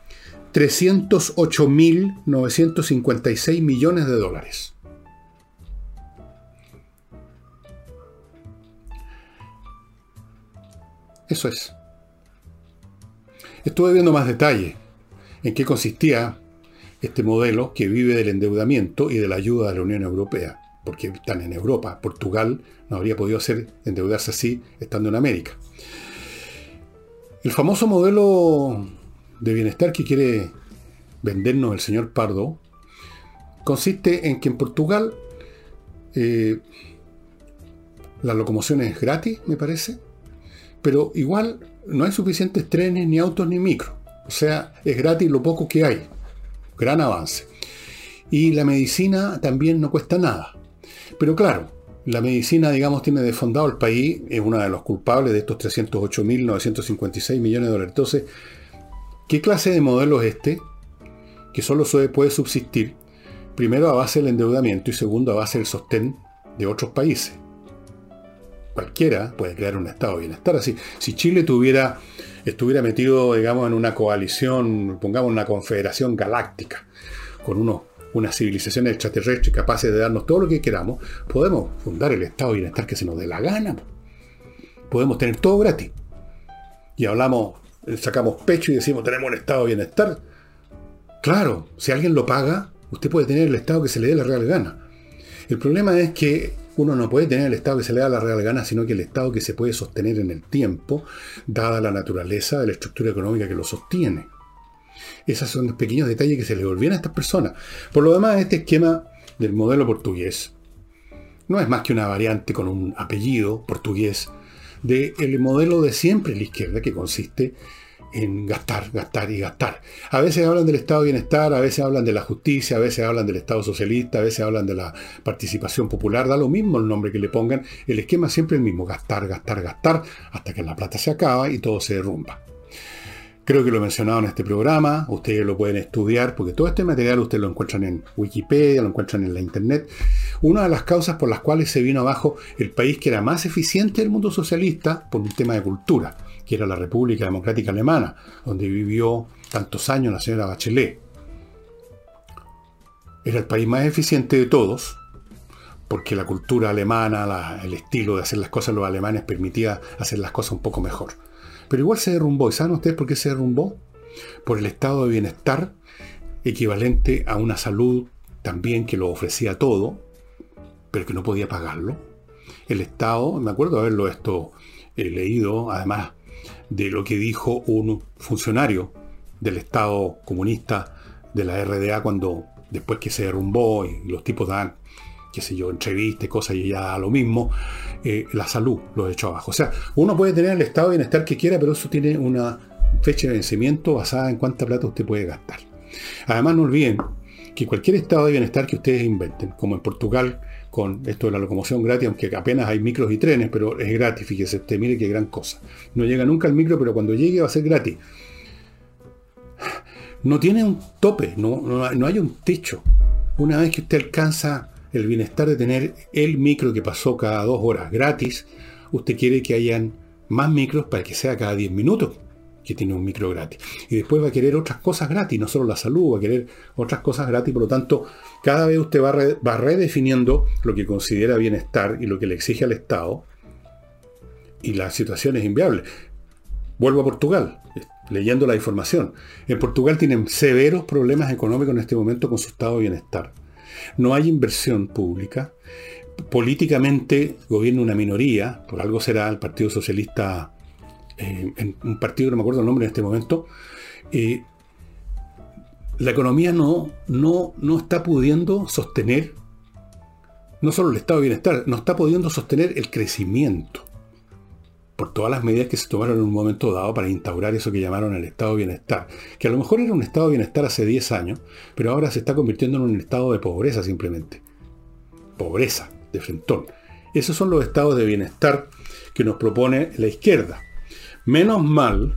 308.956 millones de dólares. Eso es. Estuve viendo más detalle en qué consistía este modelo que vive del endeudamiento y de la ayuda de la Unión Europea, porque están en Europa. Portugal no habría podido endeudarse así estando en América. El famoso modelo de bienestar que quiere vendernos el señor Pardo consiste en que en Portugal la locomoción es gratis, me parece, pero igual no hay suficientes trenes, ni autos, ni micros. O sea, es gratis lo poco que hay. Gran avance. Y la medicina también no cuesta nada. Pero claro, la medicina, digamos, tiene desfondado el país, es uno de los culpables de estos 308.956 millones de dólares. Entonces, ¿qué clase de modelo es este? Que solo puede subsistir, primero a base del endeudamiento y segundo a base del sostén de otros países. Cualquiera puede crear un estado de bienestar así. Si Chile estuviera metido, digamos, en una coalición, pongamos una confederación galáctica, con unas civilizaciones extraterrestres capaces de darnos todo lo que queramos, podemos fundar el estado de bienestar que se nos dé la gana. Podemos tener todo gratis. Y sacamos pecho y decimos, tenemos un estado de bienestar. Claro, si alguien lo paga, usted puede tener el estado que se le dé la real gana. El problema es que uno no puede tener el estado que se le da la real gana, sino que el estado que se puede sostener en el tiempo, dada la naturaleza de la estructura económica que lo sostiene. Esos son los pequeños detalles que se le olvidan a estas personas. Por lo demás, este esquema del modelo portugués no es más que una variante con un apellido portugués del modelo de siempre de la izquierda, que consiste en gastar, gastar y gastar. A veces hablan del estado de bienestar, a veces hablan de la justicia, a veces hablan del estado socialista, a veces hablan de la participación popular. Da lo mismo el nombre que le pongan, el esquema es siempre el mismo: gastar, gastar, gastar, hasta que la plata se acaba y todo se derrumba. Creo que lo he mencionado en este programa, ustedes lo pueden estudiar, porque todo este material ustedes lo encuentran en Wikipedia, lo encuentran en la internet. Una de las causas por las cuales se vino abajo el país que era más eficiente del mundo socialista, por un tema de cultura, que era la República Democrática Alemana, donde vivió tantos años la señora Bachelet. Era el país más eficiente de todos, porque la cultura alemana, el estilo de hacer las cosas de los alemanes permitía hacer las cosas un poco mejor. Pero igual se derrumbó. ¿Y saben ustedes por qué se derrumbó? Por el estado de bienestar equivalente a una salud también que lo ofrecía todo, pero que no podía pagarlo. El Estado, me acuerdo haberlo leído, además de lo que dijo un funcionario del Estado comunista de la RDA cuando, después que se derrumbó y los tipos dan, qué sé yo, entrevistas, cosas y ya da lo mismo, la salud lo echó abajo. O sea, uno puede tener el estado de bienestar que quiera, pero eso tiene una fecha de vencimiento basada en cuánta plata usted puede gastar. Además, no olviden que cualquier estado de bienestar que ustedes inventen, como en Portugal, con esto de la locomoción gratis, aunque apenas hay micros y trenes, pero es gratis, fíjese usted, mire qué gran cosa. No llega nunca el micro, pero cuando llegue va a ser gratis. No tiene un tope, no hay un techo. Una vez que usted alcanza el bienestar de tener el micro que pasó cada 2 horas gratis, usted quiere que hayan más micros para que sea cada 10 minutos, que tiene un micro gratis. Y después va a querer otras cosas gratis, no solo la salud, va a querer otras cosas gratis. Por lo tanto, cada vez usted va redefiniendo lo que considera bienestar y lo que le exige al Estado. Y la situación es inviable. Vuelvo a Portugal, leyendo la información. En Portugal tienen severos problemas económicos en este momento con su estado de bienestar. No hay inversión pública. Políticamente gobierna una minoría, por algo será el Partido Socialista, en un partido que no me acuerdo el nombre en este momento. La economía no está pudiendo sostener, no solo el estado de bienestar, no está pudiendo sostener el crecimiento, por todas las medidas que se tomaron en un momento dado para instaurar eso que llamaron el estado de bienestar, que a lo mejor era un estado de bienestar hace 10 años, pero ahora se está convirtiendo en un estado de pobreza simplemente. Pobreza, de frentón. Esos son los estados de bienestar que nos propone la izquierda. Menos mal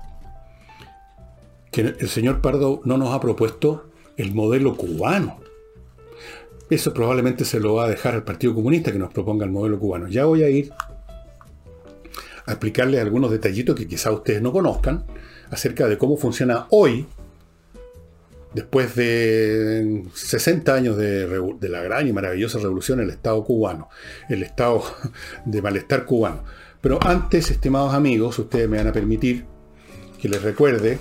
que el señor Pardo no nos ha propuesto el modelo cubano. Eso probablemente se lo va a dejar al Partido Comunista que nos proponga el modelo cubano. Ya voy a ir a explicarles algunos detallitos que quizá ustedes no conozcan acerca de cómo funciona hoy, después de 60 años de la gran y maravillosa revolución, el Estado cubano, el estado de malestar cubano. Pero antes, estimados amigos, ustedes me van a permitir que les recuerde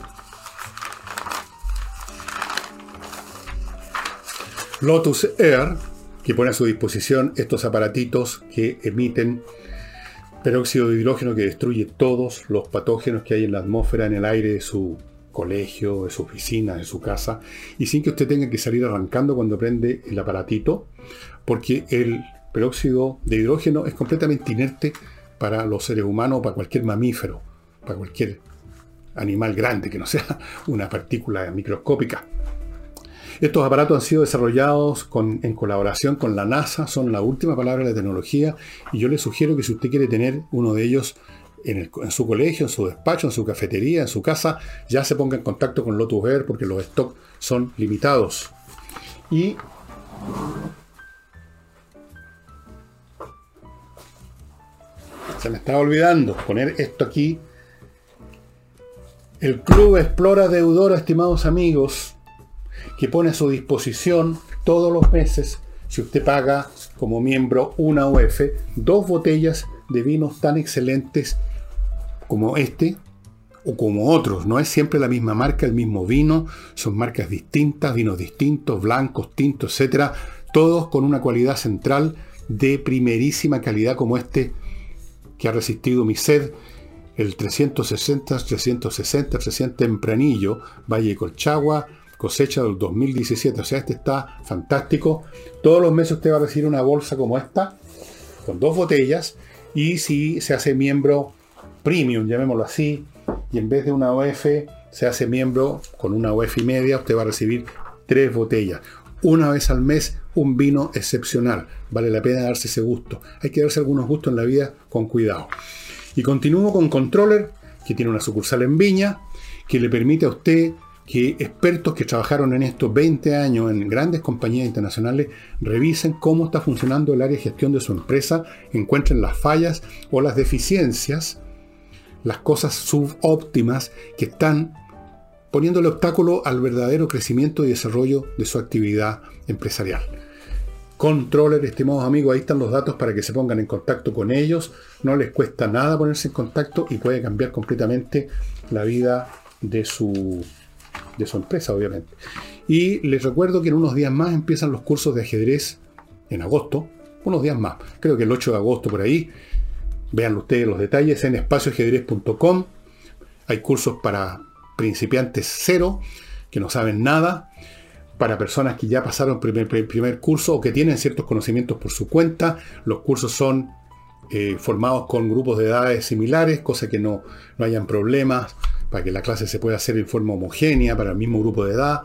Lotus Air, que pone a su disposición estos aparatitos que emiten peróxido de hidrógeno que destruye todos los patógenos que hay en la atmósfera, en el aire de su colegio, de su oficina, de su casa, y sin que usted tenga que salir arrancando cuando prende el aparatito, porque el peróxido de hidrógeno es completamente inerte para los seres humanos, para cualquier mamífero, para cualquier animal grande que no sea una partícula microscópica. Estos aparatos han sido desarrollados en colaboración con la NASA, son la última palabra de la tecnología, y yo le sugiero que si usted quiere tener uno de ellos en su colegio, en su despacho, en su cafetería, en su casa, ya se ponga en contacto con Lotus Air porque los stocks son limitados. Y se me estaba olvidando poner esto aquí. El Club Explora Deudora, estimados amigos, que pone a su disposición todos los meses, si usted paga como miembro una UF, 2 botellas de vinos tan excelentes como este o como otros. No es siempre la misma marca, el mismo vino, son marcas distintas, vinos distintos, blancos, tintos, etcétera, todos con una cualidad central de primerísima calidad, como este que ha resistido mi sed, el 360 recién tempranillo, Valle Colchagua, cosecha del 2017. O sea, este está fantástico. Todos los meses usted va a recibir una bolsa como esta, con 2 botellas, y si se hace miembro premium, llamémoslo así, y en vez de una UF se hace miembro con una UF y media, usted va a recibir 3 botellas. Una vez al mes, un vino excepcional. Vale la pena darse ese gusto. Hay que darse algunos gustos en la vida con cuidado. Y continúo con Controller, que tiene una sucursal en Viña, que le permite a usted que expertos que trabajaron en esto 20 años en grandes compañías internacionales revisen cómo está funcionando el área de gestión de su empresa, encuentren las fallas o las deficiencias, las cosas subóptimas que están poniéndole obstáculo al verdadero crecimiento y desarrollo de su actividad empresarial. Controller, estimados amigos, ahí están los datos para que se pongan en contacto con ellos. No les cuesta nada ponerse en contacto y puede cambiar completamente la vida de su empresa, obviamente. Y les recuerdo que en unos días más empiezan los cursos de ajedrez en agosto, unos días más, creo que el 8 de agosto por ahí. Vean ustedes los detalles en espacioajedrez.com. Hay cursos para principiantes cero, que no saben nada, para personas que ya pasaron primer curso o que tienen ciertos conocimientos por su cuenta. Los cursos son formados con grupos de edades similares, cosa que no hayan problemas, para que la clase se pueda hacer en forma homogénea para el mismo grupo de edad.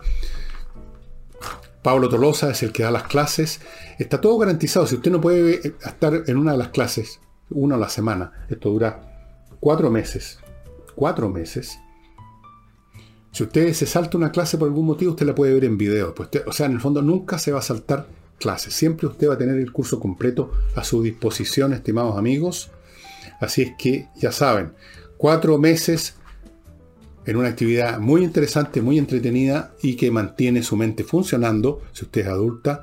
Pablo Tolosa es el que da las clases. Está todo garantizado. Si usted no puede estar en una de las clases, una a la semana, esto dura 4 meses. 4 meses. Si usted se salta una clase por algún motivo, usted la puede ver en video. Pues o sea, en el fondo nunca se va a saltar clases. Siempre usted va a tener el curso completo a su disposición, estimados amigos. Así es que, ya saben, 4 meses en una actividad muy interesante, muy entretenida y que mantiene su mente funcionando, si usted es adulta,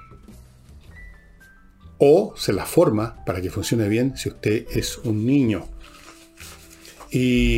o se la forma para que funcione bien si usted es un niño. Y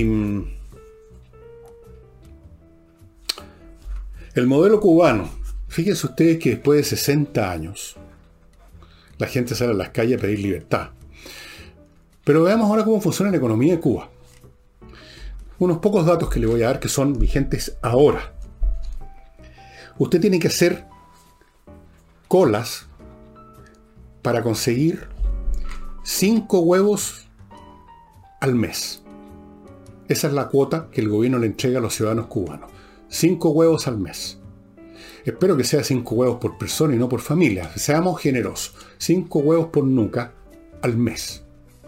el modelo cubano, fíjense ustedes que después de 60 años, la gente sale a las calles a pedir libertad. Pero veamos ahora cómo funciona la economía de Cuba. Unos pocos datos que le voy a dar que son vigentes ahora. Usted tiene que hacer colas para conseguir 5 huevos al mes. Esa es la cuota que el gobierno le entrega a los ciudadanos cubanos. 5 huevos al mes. Espero que sea 5 huevos por persona y no por familia. Seamos generosos. 5 huevos por nuca al mes.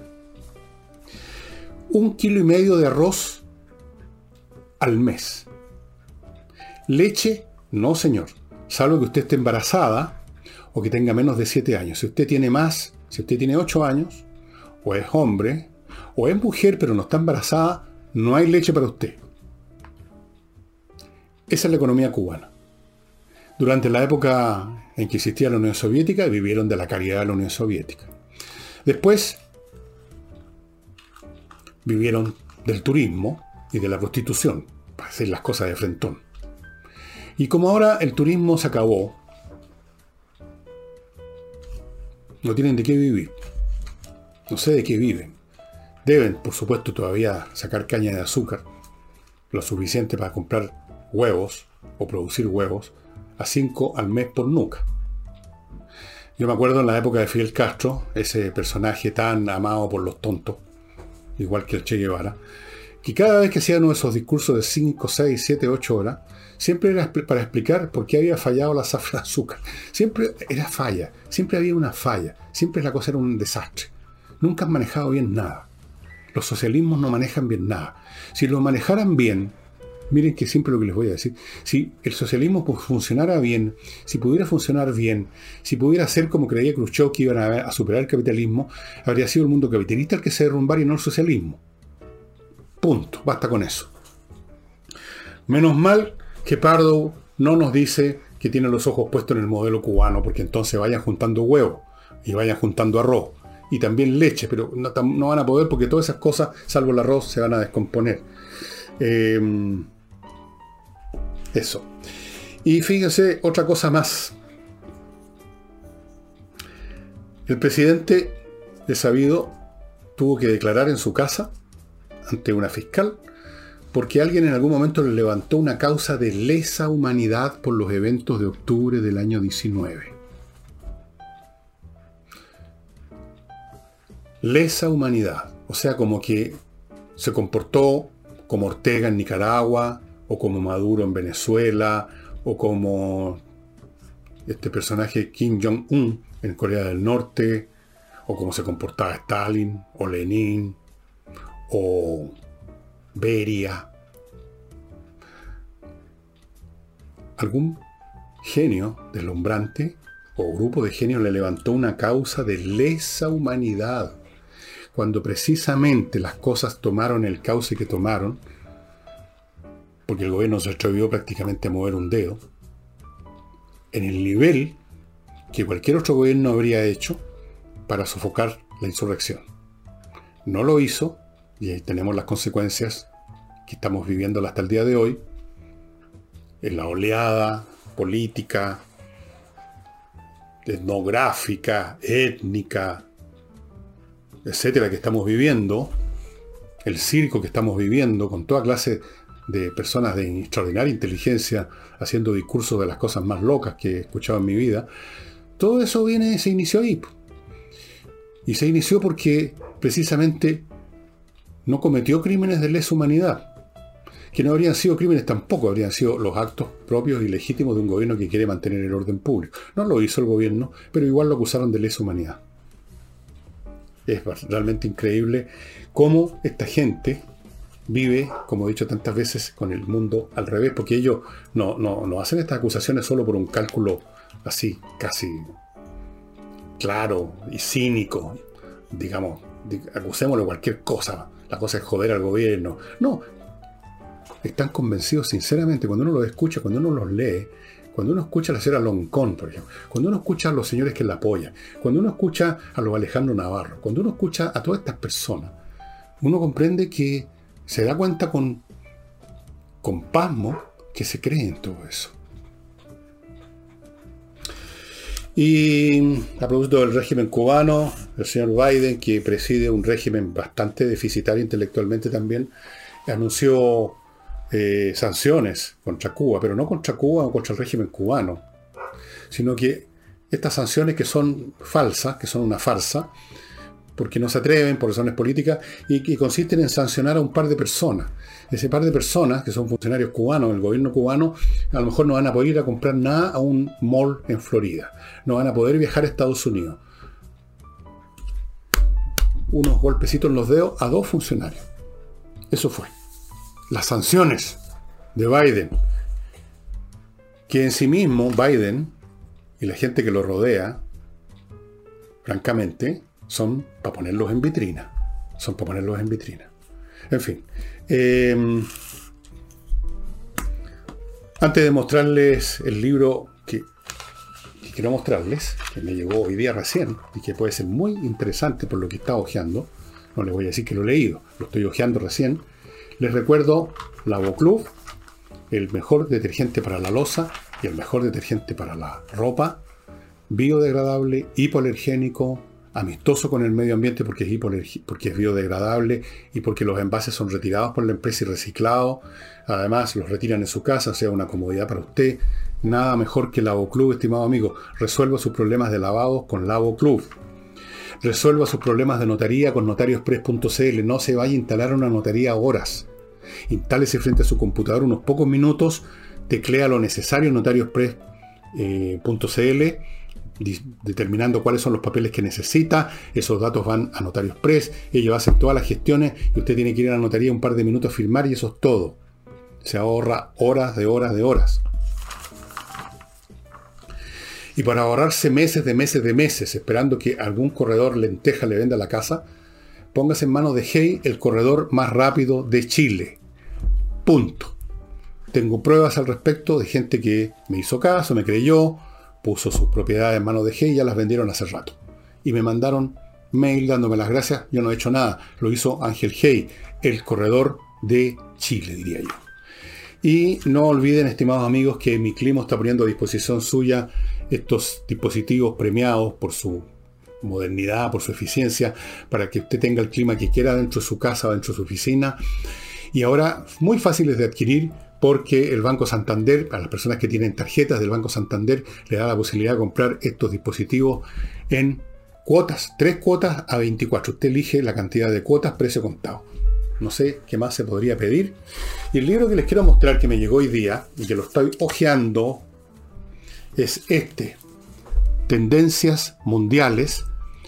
1,5 kilos de arroz al mes. Leche, no señor. Salvo que usted esté embarazada o que tenga menos de 7 años. Si usted tiene más, si usted tiene 8 años, o es hombre, o es mujer pero no está embarazada, no hay leche para usted. Esa es la economía cubana. Durante la época en que existía la Unión Soviética, vivieron de la caridad de la Unión Soviética. Después, vivieron del turismo y de la prostitución, para hacer las cosas de frentón. Y como ahora el turismo se acabó, no tienen de qué vivir. No sé de qué viven. Deben, por supuesto, todavía sacar caña de azúcar, lo suficiente para comprar huevos o producir huevos a 5 al mes por nuca. Yo me acuerdo en la época de Fidel Castro, ese personaje tan amado por los tontos, igual que el Che Guevara, que cada vez que hacía uno de esos discursos de 5, 6, 7, 8 horas, siempre era para explicar por qué había fallado la zafra de azúcar. Siempre era falla, siempre había una falla, siempre la cosa era un desastre. Nunca han manejado bien nada. Los socialismos no manejan bien nada. Si lo manejaran bien, miren que siempre lo que les voy a decir, si el socialismo funcionara bien, si pudiera funcionar bien, si pudiera ser como creía Khrushchev que iban a superar el capitalismo, habría sido el mundo capitalista el que se derrumbara y no el socialismo. Punto. Basta con eso. Menos mal que Pardo no nos dice que tiene los ojos puestos en el modelo cubano, porque entonces vayan juntando huevos y vayan juntando arroz y también leche, pero no van a poder porque todas esas cosas, salvo el arroz, se van a descomponer. Eso. Y fíjense otra cosa más. El presidente, de sabido, tuvo que declarar en su casa ante una fiscal porque alguien en algún momento le levantó una causa de lesa humanidad por los eventos de octubre del año 19. Lesa humanidad. O sea, como que se comportó como Ortega en Nicaragua, o como Maduro en Venezuela, o como este personaje Kim Jong-un en Corea del Norte, o como se comportaba Stalin, o Lenin, o Beria. Algún genio deslumbrante o grupo de genios le levantó una causa de lesa humanidad, cuando precisamente las cosas tomaron el cauce que tomaron, porque el gobierno se atrevió prácticamente a mover un dedo, en el nivel que cualquier otro gobierno habría hecho para sofocar la insurrección. No lo hizo, y ahí tenemos las consecuencias que estamos viviendo hasta el día de hoy, en la oleada política, etnográfica, étnica, etcétera, que estamos viviendo, el circo que estamos viviendo, con toda clase de personas de extraordinaria inteligencia haciendo discursos de las cosas más locas que he escuchado en mi vida. Todo eso se inició ahí. Y se inició porque precisamente no cometió crímenes de lesa humanidad, que no habrían sido crímenes tampoco, habrían sido los actos propios y legítimos de un gobierno que quiere mantener el orden público. No lo hizo el gobierno, pero igual lo acusaron de lesa humanidad. Es realmente increíble cómo esta gente vive, como he dicho tantas veces, con el mundo al revés, porque ellos no hacen estas acusaciones solo por un cálculo así, casi claro y cínico, digamos, acusémosle cualquier cosa, la cosa es joder al gobierno. No, están convencidos sinceramente, cuando uno los escucha, cuando uno los lee, cuando uno escucha a la señora Loncón, por ejemplo, cuando uno escucha a los señores que la apoyan, cuando uno escucha a los Alejandro Navarro, cuando uno escucha a todas estas personas, uno comprende que se da cuenta con pasmo que se cree en todo eso. Y a propósito del régimen cubano, el señor Biden, que preside un régimen bastante deficitario intelectualmente también, anunció sanciones contra Cuba, pero no contra Cuba o contra el régimen cubano, sino que estas sanciones que son falsas, que son una farsa, porque no se atreven por razones políticas, y que consisten en sancionar a un par de personas. Ese par de personas, que son funcionarios cubanos, el gobierno cubano, a lo mejor no van a poder ir a comprar nada a un mall en Florida, no van a poder viajar a Estados Unidos. Unos golpecitos en los dedos a 2 funcionarios. Eso fue. Las sanciones de Biden, que en sí mismo Biden y la gente que lo rodea, francamente, son para ponerlos en vitrina. Son para ponerlos en vitrina. En fin. Antes de mostrarles el libro que quiero mostrarles, que me llegó hoy día recién, y que puede ser muy interesante por lo que está hojeando, no les voy a decir que lo he leído, lo estoy hojeando recién, les recuerdo Lavoclub, el mejor detergente para la loza y el mejor detergente para la ropa, biodegradable, hipoalergénico, amistoso con el medio ambiente porque es biodegradable y porque los envases son retirados por la empresa y reciclados. Además, los retiran en su casa, o sea, una comodidad para usted. Nada mejor que Lavoclub, estimado amigo. Resuelva sus problemas de lavados con Lavoclub. Resuelva sus problemas de notaría con notariospress.cl. No se vaya a instalar una notaría horas. Instálese frente a su computador unos pocos minutos, teclea lo necesario en notariospress.cl, determinando cuáles son los papeles que necesita. Esos datos van a Notarios Press, ellos hacen todas las gestiones y usted tiene que ir a la notaría un par de minutos a firmar y eso es todo. Se ahorra horas de horas de horas. Y para ahorrarse meses de meses de meses esperando que algún corredor lenteja le venda la casa, póngase en manos de Hey, el corredor más rápido de Chile. Punto. Tengo pruebas al respecto de gente que me hizo caso, me creyó, puso sus propiedades en manos de Hey y ya las vendieron hace rato. Y me mandaron mail dándome las gracias. Yo no he hecho nada. Lo hizo Ángel Hey, el corredor de Chile, diría yo. Y no olviden, estimados amigos, que Mi Clima está poniendo a disposición suya estos dispositivos premiados por su modernidad, por su eficiencia, para que usted tenga el clima que quiera dentro de su casa o dentro de su oficina. Y ahora, muy fáciles de adquirir, porque el Banco Santander, para las personas que tienen tarjetas del Banco Santander, le da la posibilidad de comprar estos dispositivos en cuotas, 3 cuotas a 24. Usted elige la cantidad de cuotas, precio contado. No sé qué más se podría pedir. Y el libro que les quiero mostrar, que me llegó hoy día, y que lo estoy hojeando, es este. Tendencias mundiales.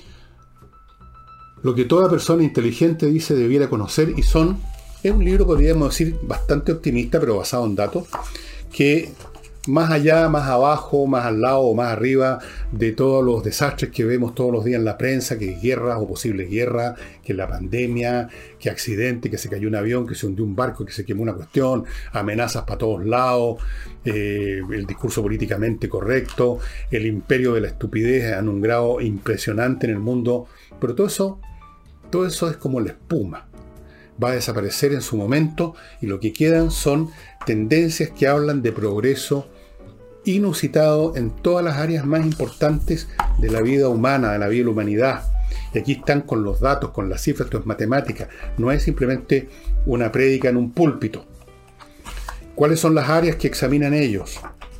Lo que toda persona inteligente dice debiera conocer, y es un libro, podríamos decir, bastante optimista, pero basado en datos, que más allá, más abajo, más al lado o más arriba de todos los desastres que vemos todos los días en la prensa, que guerras o posibles guerras, que la pandemia, que accidente, que se cayó un avión, que se hundió un barco, que se quemó una cuestión, amenazas para todos lados, el discurso políticamente correcto, el imperio de la estupidez en un grado impresionante en el mundo, pero todo eso es como la espuma. Va a desaparecer en su momento y lo que quedan son tendencias que hablan de progreso inusitado en todas las áreas más importantes de la vida humana, de la vida de la humanidad. Y aquí están con los datos, con las cifras, esto es matemática, no es simplemente una prédica en un púlpito. ¿Cuáles son las áreas que examinan ellos?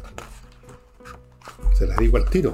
Se las digo al tiro.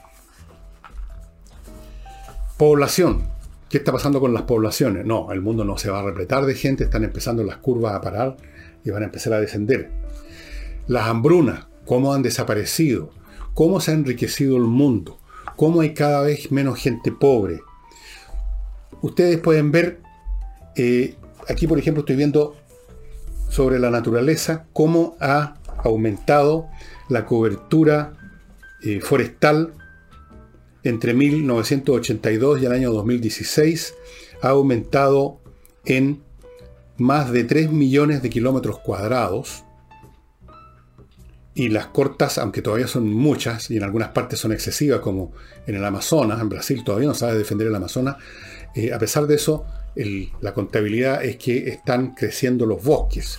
Población. ¿Qué está pasando con las poblaciones? No, el mundo no se va a repletar de gente, están empezando las curvas a parar y van a empezar a descender. Las hambrunas, cómo han desaparecido, cómo se ha enriquecido el mundo, cómo hay cada vez menos gente pobre. Ustedes pueden ver, aquí por ejemplo estoy viendo sobre la naturaleza, cómo ha aumentado la cobertura forestal entre 1982 y el año 2016, ha aumentado en más de 3 millones de kilómetros cuadrados. Y las cortas, aunque todavía son muchas, y en algunas partes son excesivas, como en el Amazonas, en Brasil todavía no sabe defender el Amazonas, a pesar de eso, la contabilidad es que están creciendo los bosques.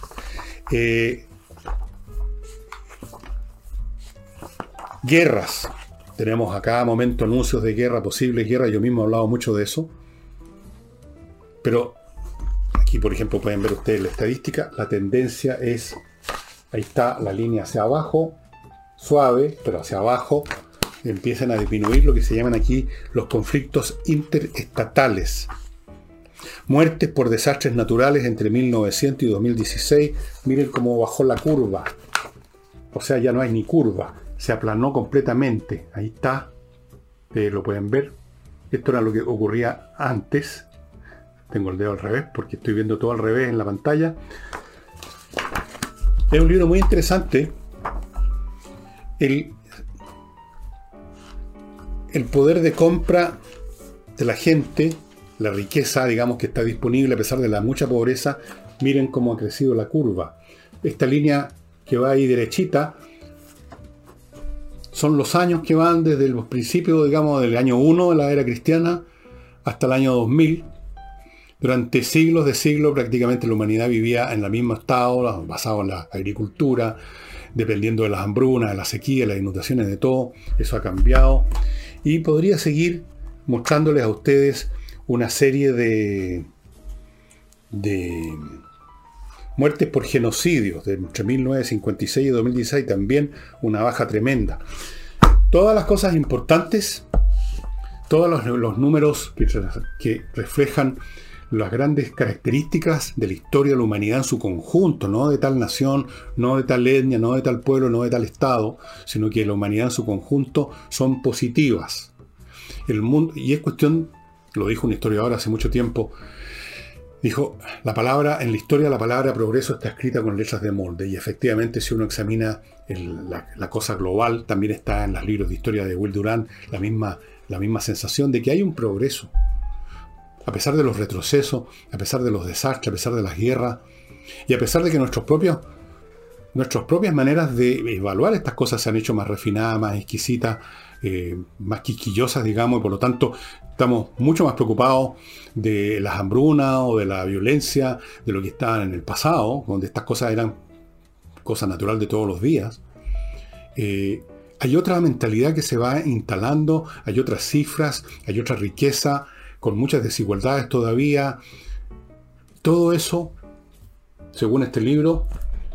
Guerras. Tenemos a cada momento anuncios de guerra, posibles guerras. Yo mismo he hablado mucho de eso. Pero aquí, por ejemplo, pueden ver ustedes la estadística. La tendencia es... Ahí está la línea hacia abajo, suave, pero hacia abajo. Empiezan a disminuir lo que se llaman aquí los conflictos interestatales. Muertes por desastres naturales entre 1900 y 2016. Miren cómo bajó la curva. O sea, ya no hay ni curva. Se aplanó completamente. Ahí está. Lo pueden ver. Esto era lo que ocurría antes. Tengo el dedo al revés porque estoy viendo todo al revés en la pantalla. Es un libro muy interesante. El poder de compra de la gente, la riqueza, digamos, que está disponible a pesar de la mucha pobreza. Miren cómo ha crecido la curva. Esta línea que va ahí derechita son los años que van desde los principios, digamos, del año 1 de la era cristiana hasta el año 2000. Durante siglos de siglos prácticamente la humanidad vivía en el mismo estado, basado en la agricultura, dependiendo de las hambrunas, de la sequía, las inundaciones, de todo. Eso ha cambiado. Y podría seguir mostrándoles a ustedes una serie de muertes por genocidios de entre 1956 y 2016, también una baja tremenda. Todas las cosas importantes, todos los números que reflejan las grandes características de la historia de la humanidad en su conjunto, no de tal nación, no de tal etnia, no de tal pueblo, no de tal estado, sino que la humanidad en su conjunto son positivas. El mundo, y es cuestión, lo dijo un historiador hace mucho tiempo, dijo, en la historia la palabra progreso está escrita con letras de molde, y efectivamente si uno examina la cosa global, también está en los libros de historia de Will Durant la misma sensación de que hay un progreso. A pesar de los retrocesos, a pesar de los desastres, a pesar de las guerras, y a pesar de que nuestras propias maneras de evaluar estas cosas se han hecho más refinadas, más exquisitas, más quisquillosas, digamos, y por lo tanto estamos mucho más preocupados de las hambrunas o de la violencia, de lo que estaba en el pasado, donde estas cosas eran cosas naturales de todos los días. Hay otra mentalidad que se va instalando, hay otras cifras, hay otra riqueza, con muchas desigualdades todavía. Todo eso, según este libro,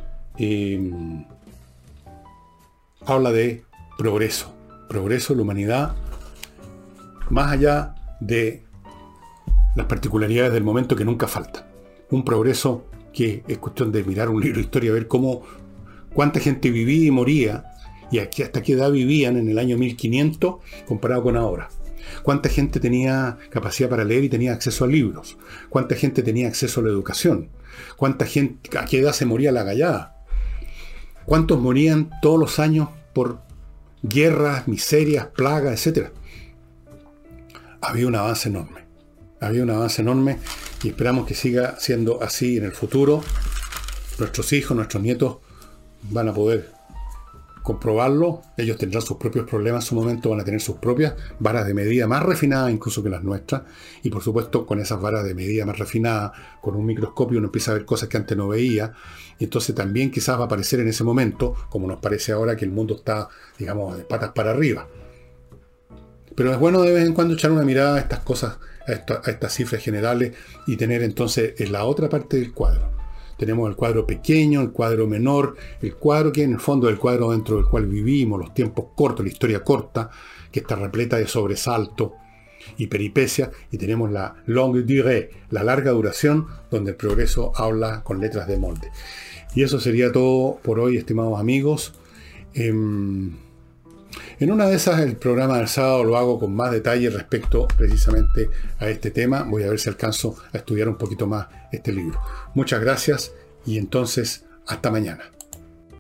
habla de progreso de la humanidad, más allá de las particularidades del momento que nunca faltan. Un progreso que es cuestión de mirar un libro de historia, ver cuánta gente vivía y moría, y hasta qué edad vivían en el año 1500 comparado con ahora. Cuánta gente tenía capacidad para leer y tenía acceso a libros. Cuánta gente tenía acceso a la educación. Cuánta gente, a qué edad se moría la gallada. Cuántos morían todos los años por guerras, miserias, plagas, etc. Había un avance enorme. Había un avance enorme y esperamos que siga siendo así en el futuro. Nuestros hijos, nuestros nietos van a poder comprobarlo. Ellos tendrán sus propios problemas en su momento, van a tener sus propias varas de medida más refinadas incluso que las nuestras, y por supuesto con esas varas de medida más refinadas, con un microscopio uno empieza a ver cosas que antes no veía, y entonces también quizás va a aparecer en ese momento, como nos parece ahora que el mundo está, digamos, de patas para arriba. Pero es bueno de vez en cuando echar una mirada a estas cosas, a estas cifras generales, y tener entonces en la otra parte del cuadro. Tenemos el cuadro pequeño, el cuadro menor, el cuadro que en el fondo es el cuadro dentro del cual vivimos, los tiempos cortos, la historia corta, que está repleta de sobresaltos y peripecias, y tenemos la longue durée, la larga duración, donde el progreso habla con letras de molde. Y eso sería todo por hoy, estimados amigos. En una de esas, el programa del sábado lo hago con más detalle respecto precisamente a este tema. Voy a ver si alcanzo a estudiar un poquito más este libro. Muchas gracias y entonces hasta mañana.